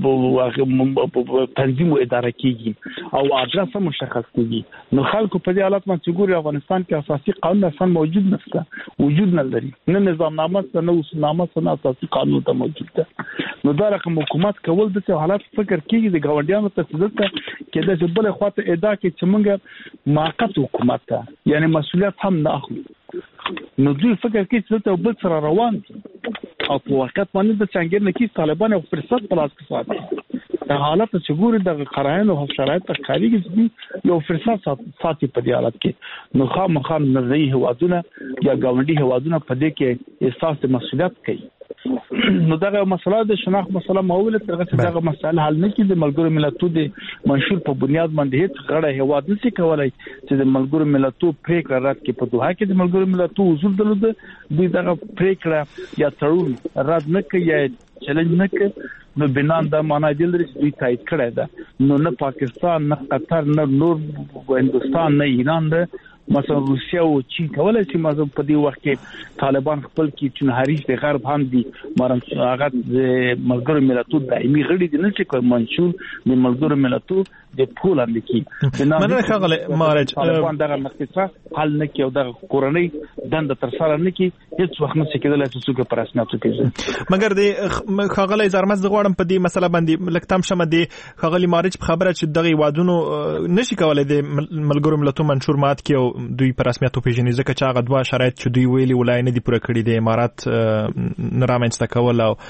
په تنظیم او اداره کیږي او ادرس مشخص کیږي نو خلکو په دې حالت باندې ګوري افغانستان کې اساسي قانون اصلا موجود نشته وجود نه لري نه نظام نامه نه اصولنامه نه اساسي قانون ته موجود ده نو دا رقم حکومت کول د حالت فکر کیږي د ګاونډیانو ته څه کې د بل خواته ادا کې چې موږ موقت حکومت ته یعنی مسؤلیت هم نه اخلو نو دوی فکر کوي چې ته بل سره روان دي او په وخت باندې د څنګه نه کې طالبان او فرصت په لاس کې ساتي دا حالت چې ګوري د قرائن او شرایط خارجي یو فرصت ساتي په دې حالت کې نو خامخا نظری هوادونه یا ګاونډي هوادونه په دې کې احساس د مسؤلیت کوي نو دا مسله د شناخت مسله مهوله ترغه چې دا مسله حل نه کړي د ملګرو ملتونو د منشور په بنیاد باندې هیڅ غړي هواد نشي کولای چې د ملګرو ملتونو پریکړه رات کې په دوحه کې د ملګرو ملتونو حضور درلوده دوی دا پریکړه یا تړون رد نه کوي یا چیلنج نه کوي نو بنان دا معنی دی چې دوی تایید کړی ده نو نه پاکستان نه قطر نه نور هندستان نه ایران ده مثلا روسیا او چین کولای شي مثلا په دې وخت کې طالبان خپل کې چې هریش د غرب هم دي مرم هغه د ملګرو ملتونو دایمي غړي دي نه چې کوم منشور د ملګرو ملتونو د پولند کې مننه ښاغلی مارج طالبان دغه مخکې حل نه کوي او دغه کورنۍ دند تر سره نه کوي هیڅ وخت نه کېدل چې څوک پر اسنادو کې مګر د ښاغلی زرمز د غواړم په دې مسله باندې لکتم شمه دی ښاغلی مارج په خبره چې دغه وادونو نشي کولای د ملګرو ملتونو منشور مات کړي دوی پر رسمیت پیژني ځکه چې هغه دوه شرایط چې دوی ویلي ولای نه دي پوره کړی د امارات رامنځته کول او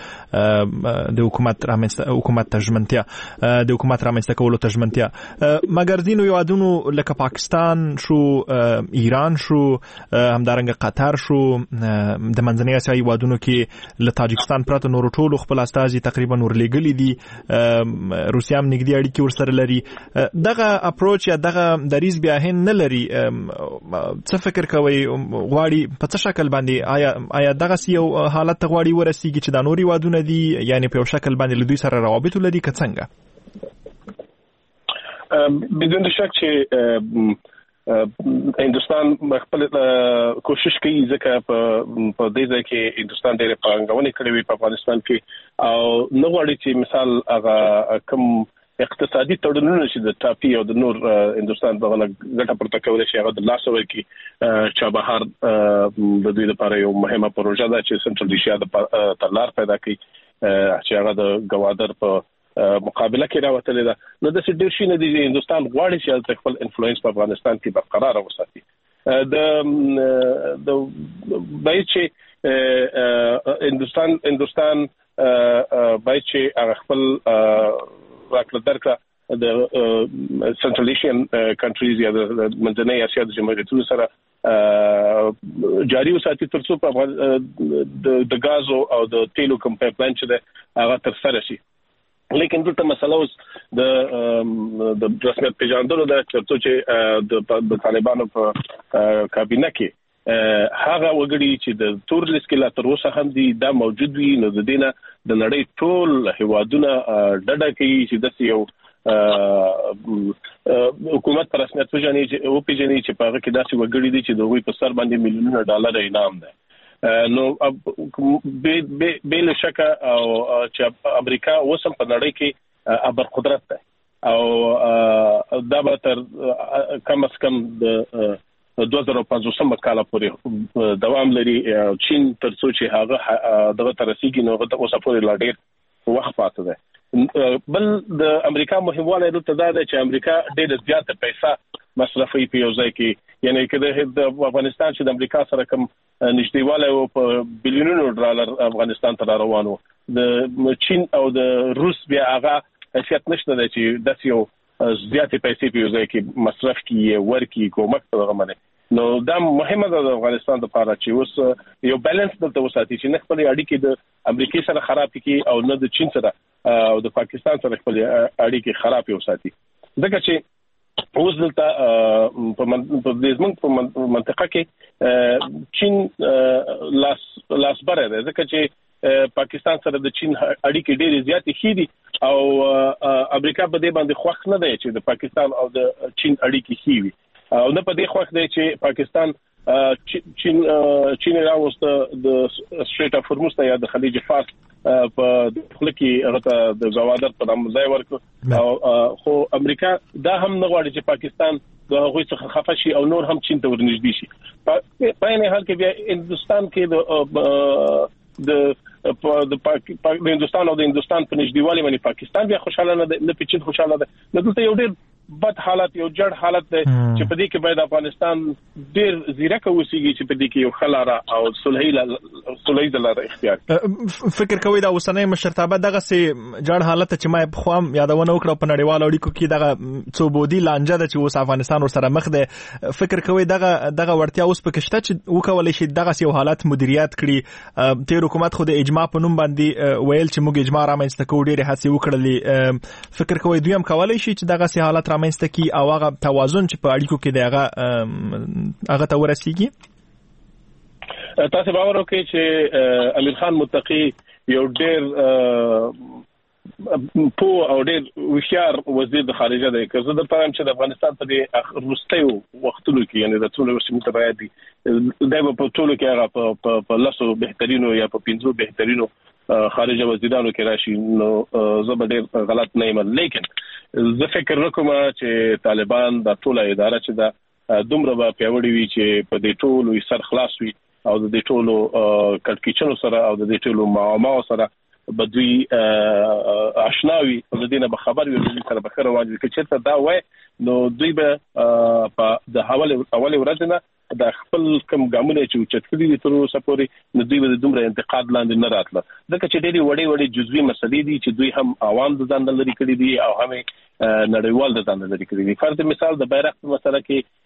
د حکومت رامنځته حکومت تجمنتیا د حکومت رامنځته کول او تجمنتیا مګر دینو یوادونو لکه پاکستان شو ایران شو همدارنګه قطر شو د منځنۍ اسیا یوادونو کې له تاجکستان پرته نور ټول خپل استازي تقریبا نور لګلي دي روسیا هم نږدې اړیکې ورسره لري دغه اپروچ یا دغه دریز بیا هین نه لري څه فکر کوي غواړي په څه شکل باندې آیا آیا دغه یو حالت ته غواړي ورسیږي چې د نوري وادونه دي یعنی په شکل باندې له دوی سره روابط لري که څنګه؟ بدون شک چې هندستان خپل کوشش کوي ځکه په دې ځای کې هندستان ډېر پانګونې کړې وي په افغانستان کې او نه غواړي چې مثال هغه کوم اقتصادي تړونونه چې د ټاپي او د نور هندستان په غلا ګټه پورته کوي چې هغه د لاس ورکړي چابهار د دوی لپاره یو مهمه پروژه ده چې سنټرل ایشیا د تلار پیدا کوي چې هغه د ګوادر په مقابله کې راوتلې ده. نو د ډېر شي نه دي هندستان غواړي چې خپل انفلوئنس په افغانستان کې برقرار وساتي. د د باید چې هندستان هندستان باید چې خپل راکړه درکړه د سنټرل ایشین کنټریز یا د منځنۍ اسیا د جمهوریتونو سره جاری وساتي ترڅو په د غاز او د تیلو کوم پایپلاین چې ده هغه تر سره شي. لیکن دلته مسله اوس د د رسمیت پیژندلو ده چې د طالبانو په کابینه کې هغه وګړي چې د تور لیست کې لا تر اوسه هم دي دا موجود وي. نو د دینه د نړۍ ټول هیوادونه ډډه کوي چې د یو حکومت پر رسمیت پیژني چې او پیژني چې په هغه کې داسې وګړي دي چې دوی په سر باندې میلیونونه ډالر انعام ده. نو به بل شک او چې امریکا اوسم په نړۍ کې ابر قدرت ده او دا به تر کم از کم د دوه زره پنځوسم کال پورې دوام لري. چین تر څو چې هغه دغه ترسيږي نو هغه اوسه پورې لا ډېر وخت پاتې ده. بل د امریکا مهمواله دلته دا ده چې امریکا ډېر زیاته پیسې مصرفي په یو ځای کې یعنی کله د افغانستان چې د امریکا سره کوم نږدېواله او په بلیونونو ډالر افغانستان ته روانو د چین او د روس بیا هغه حیثیت نشته چې د یو زیاتې پیسې په یو ځای کې مصرف کیږي ورکی کومک ته غمنه. نو دا مهمه ده د افغانستان لپاره چې اوس یو بیلانس دلته وساتي چې نه خپل اړیکې د امریکا سره خراب کړي او نه د چین سره او د پاکستان سره خپل اړیکې خراب وساتي. ځکه چې اوس دلته په دې زمونږ په منطقه کې چین لاس لاس بره ده ځکه چې پاکستان سره د چین اړیکې ډېرې زیاتې ښې دي او امریکا په دې باندې خوښ نه دی چې د پاکستان او د چین اړیکې ښې وي او نه په دې خوښ دی چې پاکستان چین چین راوسته د سټریټ اف هرمز یا د خلیج فارس په داخله کې هغه د گوادر په نوم ځای ورکړ او خو امریکا دا هم نه غواړي چې پاکستان د هغوی څخه خفه شي او نور هم چین ته ورنږدې شي. په این حال کې بیا هندستان کې د د د هندستان او د هندستان په نږدېوالي باندې پاکستان بیا خوشاله نه ده نه پچین خوشاله ده. نو دلته یو ډېر بد حالت یو جړ حالت دی چې په دې کې باید افغانستان ډېر زیرک اوسېږي چې په دې کې یو خلاره او صلحي صلحي لاره اختیار کړي. فکر کوي دا اوسنۍ مشرتابه دغه سي جړ حالت چې ما په خوام یادونه وکړه په نړیوالو اړیکو کې دغه څوبودي لانجه ده چې اوس افغانستان ورسره مخ دی. فکر کوي دغه دغه ورتیا اوس پکې شته چې وکولای شي دغه یو حالت مدیریت کړي. تیر حکومت خو د اجماع په نوم باندې ویل چې موږ اجماع رامنځته کوو ډېرې هڅې وکړلې. فکر کوي دوی هم کولای شي چې دغه سي حالت رامنځته کی او هغه توازن چې په اړیکو کې دی هغه هغه ته ورسیږي. تاسو باور وکړئ چې امیر خان متقی یو ډېر پو او ډېر هوښیار وزیر د خارجه دی. که زه درته وایم چې د افغانستان په دې وروستیو وختونو کې یعنې د څو ورځې متباید دي دی به په ټولو کې هغه په لسو بهترینو یا په پنځو بهترینو خارجه وزیرانو کې راشي. نو زه به ډېر غلط نه یم. لیکن زه فکر نکوم چې طالبان د ټوله اداره چې دا دومره به پیاوړي وي چې په دې ټولو سر خلاص وي او د دې ټولو کړکېچنو سره او د دې ټولو معاملو سره به دوی آشناوي او د دې نه به خبر وي چې سره به ښه روان وي. که چېرته دا وای نو دوی به په د اولې ورځې نه د خپل کوم ګامونه چې اوچت کړي دي تر اوسه پورې نو دوی به د دومره انتقاد لاندې نه راتله ځکه چې ډېرې وړې وړې جزوي مسلې دي چې دوی هم عوام د ځان نه لرې کړي دي او هم نړیوال د ځان نه لرې کړي دي. فرض مثال د بیرغ په مسله کې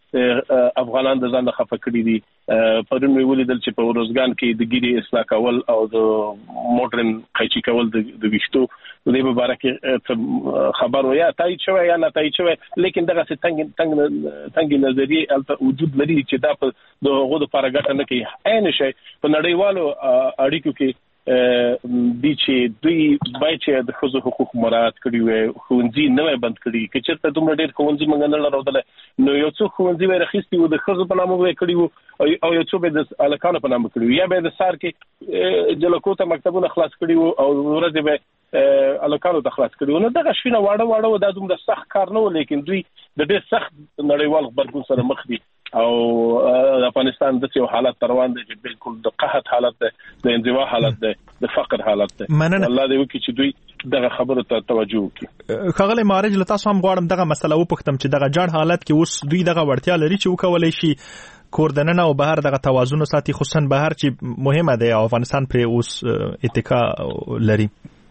افغانان د ځان خفه کړی دي. پرون وی ولیدل چې په روزګان کې د ګيري اصلاح کول او د موډرن قیچي کول د وشتو د مبارک خبر ویا تایید شوی یا نه تایید شوی، لیکن دغه څنګه څنګه څنګه نظریه البته وجود لري چې دا په د هغو د پارګټ نه کوي. عین شي په نړیوالو اړیکو کې د چې دوی باید چې د خصوصي حقوق مراعات کړي وي، خوندې نه بند کړي. که چېرته دومره ډېر خوندې موږ نه لرودل نو یو څو خوندې وي رخصتي وو د خصوصي په نامه وي کړي وو او یو څو به د الکانو په نامه کړي وو، یا به د سار کې جلکو ته مکتبونه خلاص کړي وو او ورځ به الکانو ته خلاص کړي وو. نو دغه شینه واړه واړه د دومره سخت کار نه و، لیکن دوی د ډېر سخت نړیوال خبرګون سره مخ دي او افغانستان د یو حالت روان دی چې بالکل د قحط حالت دی، د انزوا حالت دی، د فقر حالت دی. الله دې وکړي چې دوی دغه خبرو ته توجه وکړي. خغل معرج له تاسو هم غواړم دغه مسله وپوښتم چې دغه جړ حالت کې اوس دوی دغه وړتیا لري چې وکولای شي کوردننه او بهر دغه توازن ساتي، خصوصا بهر چې مهمه دی او افغانستان پر اوس اتکا لري.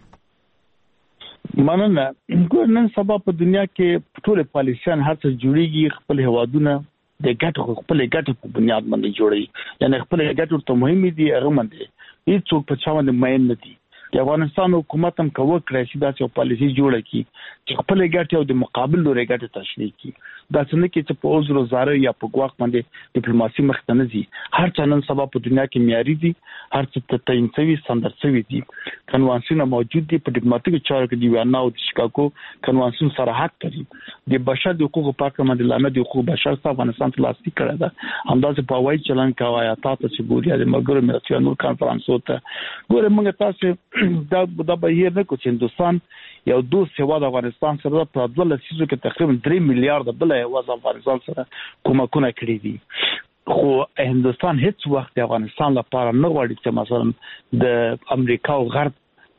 مننه. ګورنن سبا په دنیا کې ټول پالیسیان هر څه جوړیږي، خپل هوادونه د ګټو خپل ګټو په بنیاد باندې جوړي، یعنی خپل ګټو ته مهم دي هغه باندې هیڅ څوک په چا باندې مین نه دي. د افغانستان حکومت هم کوي کړی چې دا چې پالیسي جوړه کی چې خپل ګټو د مقابل لوري ګټه تشریح کی. دا څنګه کې چې په اوزرو زاره یا په ګواښ باندې ډیپلوماسي مخ ته نه ځي. هر څه نن سبا په دنیا کې معیاري دي، هر څه ته تعین شوی سندر شوی دي، کنوانسیون موجود دي په ډیپلوماټیک چارو کې دی وینا او د شیکاګو کنوانسیون سره حق لري. د بشر د حقوقو پاکه باندې لامه د حقوقو بشر ته افغانستان تلاسي کړی دا همداسې په وای چلن کاوه یا تاسو چې ګوریا د مګر ملتونو کانفرنس وته ګوره موږ تاسو دا دا به یې نه کو چې هندستان یو دوه سوا د افغانستان سره په دغه سیزو کې تقریبا درې میلیارډ بل یو د افغانستان سره کومکونه کړی دي. خو هندستان هیڅ وخت د افغانستان لپاره نه غواړي چې مثلا د امریکا او غرب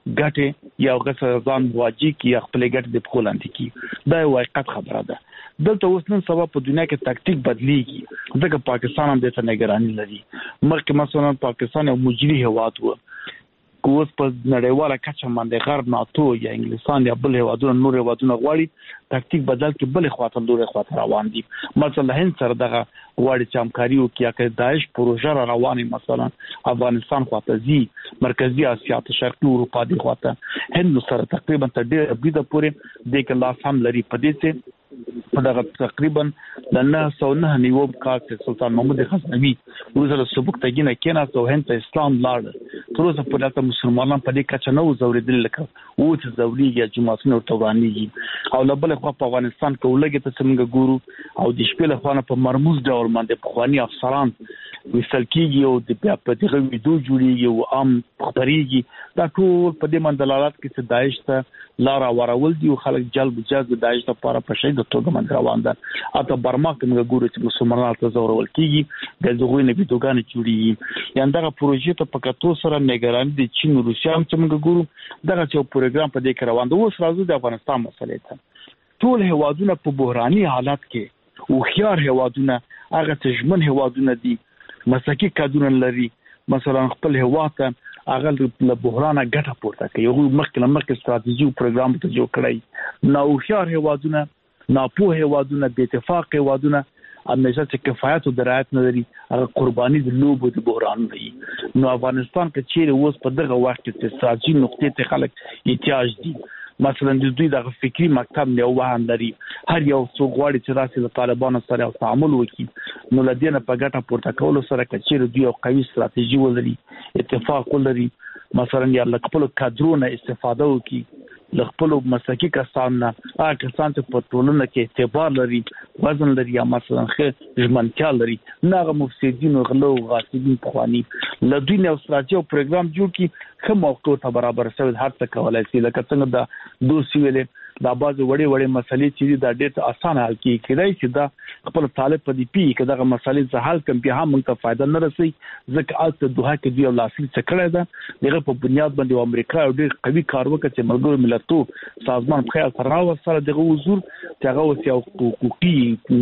ګټه یا غیر ځان واجی کی خپل ګټه د پخولاندې کی. دا یو حقیقت خبره ده. دلته اوس نن سبا په دنیا کې تاکتیک بدلیږي ځکه پاکستان هم د څه نگرانی لري. مخکې مثلا پاکستان یو مجري هواد و، اوس په نړیواله کچه باندې غرب ناتو یا انګلیسان یا بل هوادونه نور هوادونه غواړي تاکتیک بدل کې بل خواته لوري خواته روان دي. مثلا هند سره دغه غواړي چې همکاري وکړي چې داعش پروژه را روانه مثلا افغانستان خواته زی مرکزی اسیا ته شرقي اروپا دی خواته هند سره تقریبا تر ډیره بيده پورې د کلاس هم لري. په دې څه په دغه تقریبا د نه سو نه نیو کال کې سلطان محمود غزنوي ورسره سبکتګینه کېناسته او هند ته اسلام لاړ. تر اوسه په دغه مسلمانان په دې کچه نه وزوریدل لکه او چې زوريږي جماعتونه ورتوانيږي. او لبل خو په افغانستان کې ولګي ته څنګه ګورو او د شپې له خوانه په مرموز ډول باندې په خواني افسران وسل کېږي او د بیا په دغه ویډیو جوړیږي او عام خبريږي. دا ټول په دې مندلالات کې چې داعش ته لارا ورول دي او خلک جلب جذب داعش لپاره په شي د توګه باندې روان ده. اته برما کې موږ ګورو چې مسلمانانو ته زورول کېږي د زغوی نه ویډیوګان جوړیږي. یان دغه پروژې ته په کتو سره نگرانی دي چین او روسیا هم چې موږ ګورو دغه چې پروګرام په دې کې روان دی. اوس راځو د افغانستان مسلې ته. ټول هوادونه په بحراني حالت کې او خيار هوادونه هغه تجمن هوادونه دي مسلکي کادرونه لري. مثلا خپل هواته هغه له بحرانه ګټه پورته کوي، یو مخکې مخکې ستراتیژي او پروګرام ته جوړ کړی. نو خيار هوادونه ناپوه هوادونه بې اتفاق هوادونه همیشه چې کفایت او درایت نه لري هغه قرباني د لوبو د بحران دی. نو افغانستان کې چیرې اوس په دغه وخت کې استراتیژي نقطې ته خلک احتیاج دي. مثلا د دوی د فکری مکتب نه وهم لري، هر یو څو غواړي چې راسي د طالبانو سره تعامل وکړي. نو لدینه په ګټه پورته کولو سره کچېر دوی یو قوي استراتیژي ولري، اتفاق ولري، مثلا یا خپل کادرونه استفاده وکړي له خپل مسلکي کسانو، هغه کسان چې په ټولنه کې اعتبار لري، وزن لري، یا مثلا ښه ژمنتیا لري، نه هغه مفسدین او غلو غاصبین په خواني له دوی نه استراتیژي او پروګرام جوړ کړي ښه موقع ته برابر شوی هر څه کولای شي. لکه څنګه د دوسی ویلې دا باز وړي وړي مسلې چې دا ډېر اسانه حل کیږي کېدای چې دا خپل طالب په دې پی کې دا مسلې زه حل کوم به هم موږ ته فائدہ نه رسي ځکه اته دوه کې دی لاسل څه کړی دا دغه په بنیاد باندې امریکا ډېر قوي کار وکړي چې ملګرو ملتونو سازمان په خیال سره وسره دغه حضور چې هغه اوس یو حقوقي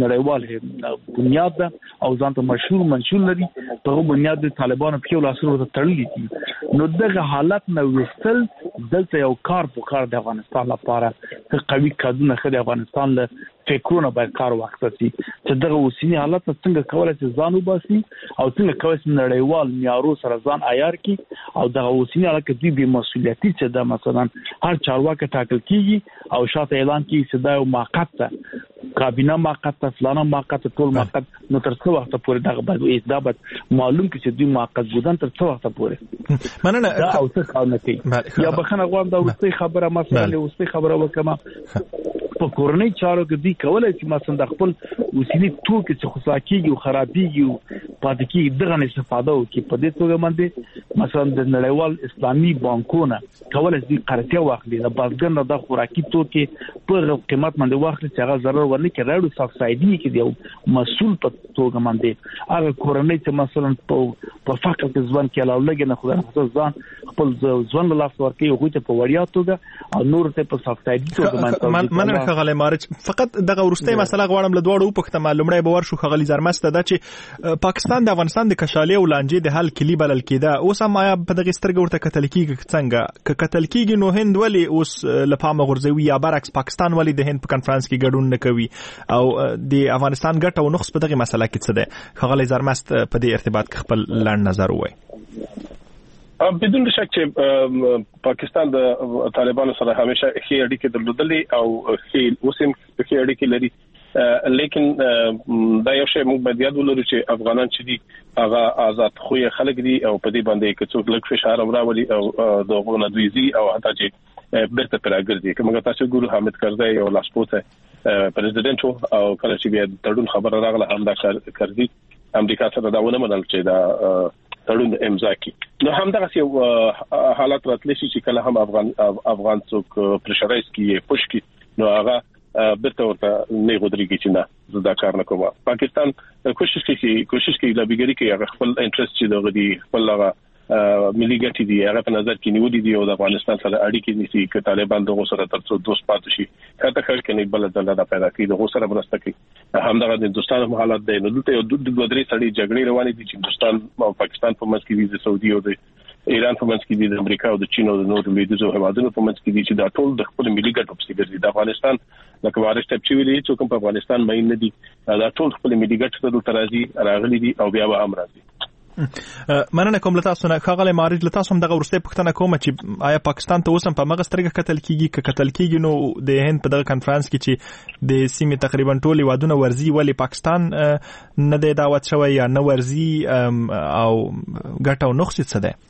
نړیوال بنیاد ده او ځان ته مشهور منشور لري په بنیاد د طالبانو په لاسونو ته تړلي دي. نو دغه حالت نو وستل دلته یو کار په کار د افغانستان لپاره قوي کادونه خدای افغانستان له فکرونه باید کار واخلي چې دغه اوسنی حالت څنګه کولای شي ځان وباسي او څنګه کولای شي نړیوال معیارو سره ځان عیار کړي او دغه اوسنی حالت کې دوی به مسؤلیتي چې د مثلا هر چارواکي ټاکل کیږي او شاته اعلان کیږي چې دا یو موقت کابینه موقت فلانه موقت ټول موقت نو تر څو وخت پورې دغه باید اثبات معلوم کړي چې دوی موقت بودن تر څو وخت پورې مننه دا او څه کار نه کوي یا بخنه غواړم دا ورسته خبره مثلا ورسته خبره وکم په کورنۍ چارو کې دوی کولای شي مثلا د خپل وسیلې توکي چې خصاکیږي او خرابيږي او پاتې کیږي دغه استفاده وکړي په دې توګه باندې مثلا د نړیوال اسلامي بانکونو کولای شي قرضه واخلي د بازګر نه د خوراکي توکي په قیمت باندې واخلي چې هغه ضرر ورنه کې راډو سبسایډي کې دی مسؤل په توګه باندې هغه کورنۍ چې مثلا په په فقر کې ځوان کې علاوه لګي نه خدای ځان خپل ځوان له لاس ورکي او ته په وړیا توګه او نور ته په سبسایډي توګه باندې خغلی مارچ فقط دغه ورسته مسله غواړم له دوړو په خته معلومه به ورشو خغلی زرمسته د چې پاکستان د افغانستان د کشالي او لانجې د حل کلی بلل کېده اوس هم آیا په دغه سترګ ورته کتل کېږي څنګه ک کتل کېږي نو هند ولی اوس لپاره غورځوي یا برعکس پاکستان ولی د هند په کانفرنس کې ګډون نه کوي او د افغانستان ګټه او نقص په دغه مسله کې څه ده خغلی زرمست په دې ارتباط کې خپل لاند نظر وای بدون شک چې پاکستان د طالبانو سره همیشه ښې اړیکې درلودلې او ښې اوسم ښې اړیکې لري لیکن دا یو شی موږ باید یاد ولرو چې افغانان چې دي هغه آزاد خوې خلک دي او په دې باندې کې څوک لږ فشار راولي او دغه نه دوی زی او حتی چې بیرته پراګرځي کومه تاسو ګورو حامد کرزی او لاسپوته پریزیدنت او کله چې بیا تړون خبر راغله هم دا کرزی امریکا سره دا ونه منل چې دا تړون امضا کی نو هم دا یو حالت راتلی شي چې کله هم افغان افغان څوک پرشرایز کی پوش کی نو هغه برته ورته نه غوډريږي چې نه زدا کار نه کوم پاکستان کوشش کوي کوشش کوي د بګری کې هغه خپل انټرست چې دغه دی خپل هغه ملي ګټې دي هغه په نظر کې نیولې دي او د افغانستان سره اړیکې نيسي چې طالبان دغه سره ترڅو دوست پاتې شي کله کله کې نه بل ځل دا پیدا کوي دغه سره مرسته کوي همدغه د هندستان حالت دی نو دلته یو د دوه درې سړي جګړې روانې دي چې هندستان او پاکستان په منځ کې دي د سعودي او د ایران په منځ کې دي د امریکا او د چین او د نورو لویدیځو هیوادونو په منځ کې دي چې دا ټول د خپل ملي ګټو په څیر دي د افغانستان لکه وارث ټپ چې ویلي چې کوم په افغانستان مې نه دي دا ټول خپل ملي ګټو ته ترازی راغلي دي او بیا به هم راځي مننه کوم لته تاسو نه خغله مارج لته تاسو دغه ورسته پښتنه کوم چې آیا پاکستان ته اوسم په مغه سترګه قتل کیږي ک قتل کیږي نو د هند په دغه کانفرنس کې چې د سیمې تقریبا ټول وادونه ورزي ولی پاکستان نه د دعوت شوی یا نه ورزي او ګټه او نقص څه ده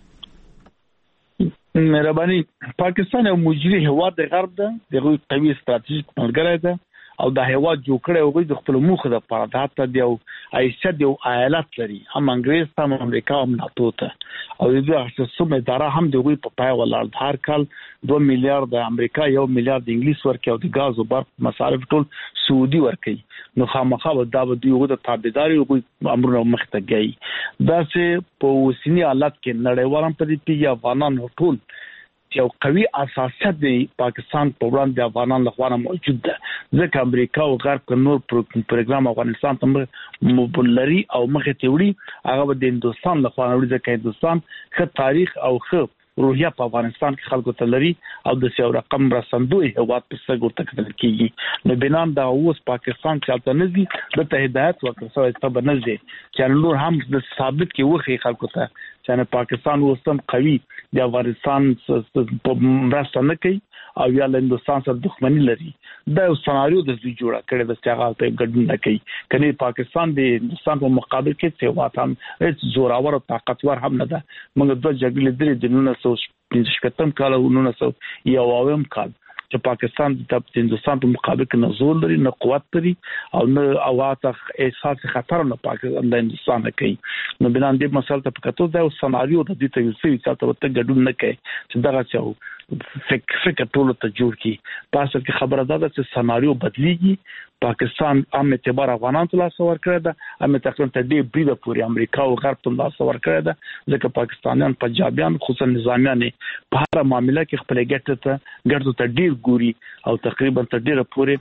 مهرباني پاکستان یو مجري هواد د غرب ده دغه قوي استراتیژیک ملګری ده او د هواد جوړ کړي او د خپل موخه د پاره د حتی د ایسد یو ایالت لري هم انګريز هم امریکا هم ناتو ته او د دې څه اداره هم د وی په پای ولر هر کال دوه میلیارډ د امریکا یو میلیارډ د انګلیس ورکي او د غاز او برق مصارف ټول سعودي ورکي نو خامخا دا به دوی د تابعداري او امرونه مخته گئی دا چې په وسنی حالت کې نړیوالم په دې پیږي افغانان ټول یو قوي اساسات دی پاکستان په وړاندې افغانان لپاره موجود ده ځکه امریکا او غرب ک نور پروګرام افغانستان ته مبلري او مخه تیوري هغه د هندستان لپاره وړي ځکه هندستان ښه تاریخ او ښه روحیه په افغانستان کې خلکو ته لري او د سیو رقم رسندوی هواد په څیر ورته کتل کیږي نو بنام دا اوس پاکستان چې تل نزي د ته هدایت ورکړل ته بنځي چې نور هم د ثابت کې وخی خلکو ته چې پاکستان اوسم قوي د افغانستان په مرسته نه کوي او یا له هندستان سره دښمنی لري دا یو سناریو د دوی جوړه کړی د استعمال ته ګډون نه کوي کني پاکستان د هندستان په مقابل کې څه واتم هیڅ زوراور او طاقتور هم نه ده موږ د جګړې درې د نولس سوه پنځه شپږم کال او نولس سوه یوویم کال چې پاکستان د هندستان په مقابل کې نه زور لري نه قوت لري او نه اواته احساس خطر نه پاکستان د هندستان کوي نو بنان دې مسله ته پکاتو دا سناریو د دې ته یو څه چې تاسو ته ګډون نه کوي چې دا څه فکر فکر ټول ته جوړ کی پاسه کې خبره ده چې سناریو بدلیږي پاکستان هم اعتبار افغانان ته لاس ور کړی ده هم تقریبا ته دې بریده پوری امریکا او غرب ته لاس ور کړی ده ځکه پاکستانیان پنجابیان خصوصا نظامیان په هر معاملې کې خپل ګټه ته ګټه ته ډیر ګوري او تقریبا ته ډیر پوری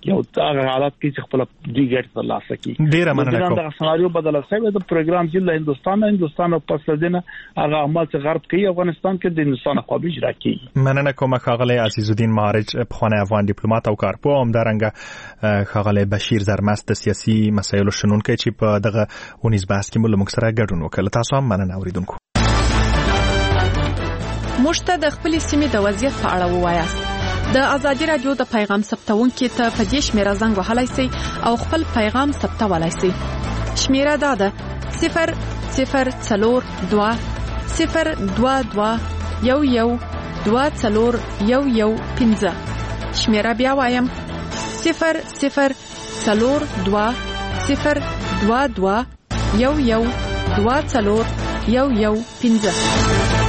یو هغه حالات کې چې خپل دوی ګټ تر لاسه کی ډیره مننه کوم دا سناریو بدل شوی د پروګرام چې له هندستان هندستان او پس دینه هغه عمل چې غرب کوي افغانستان کې د هندستان قابل اجرا کوي. مننه کوم خاغلی عزیز الدین معارج پخوانی افغان ډیپلوماټ او کارپو هم درنګ خاغلی بشیر زرمست د سیاسي مسایلو شنونکو چې په دغه ونیز بحث کې مل موږ سره ګډون وکړ. تاسو هم مننه اوریدونکو. مشته د خپل سیمې د وضعیت په اړه ووایاست. د ازادي رادیو د پیغام ثبتونکو ته په دې شمیره زنګ وهلای شئ او خپل پیغام ثبتولای شئ. شمیره دا ده صفر صفر څلور دوه صفر دوه دوه یو یو دوه څلور یو یو پنځه. شمیره بیا وایم صفر صفر څلور دوه صفر دوه دوه یو یو دوه څلور یو یو پنځه.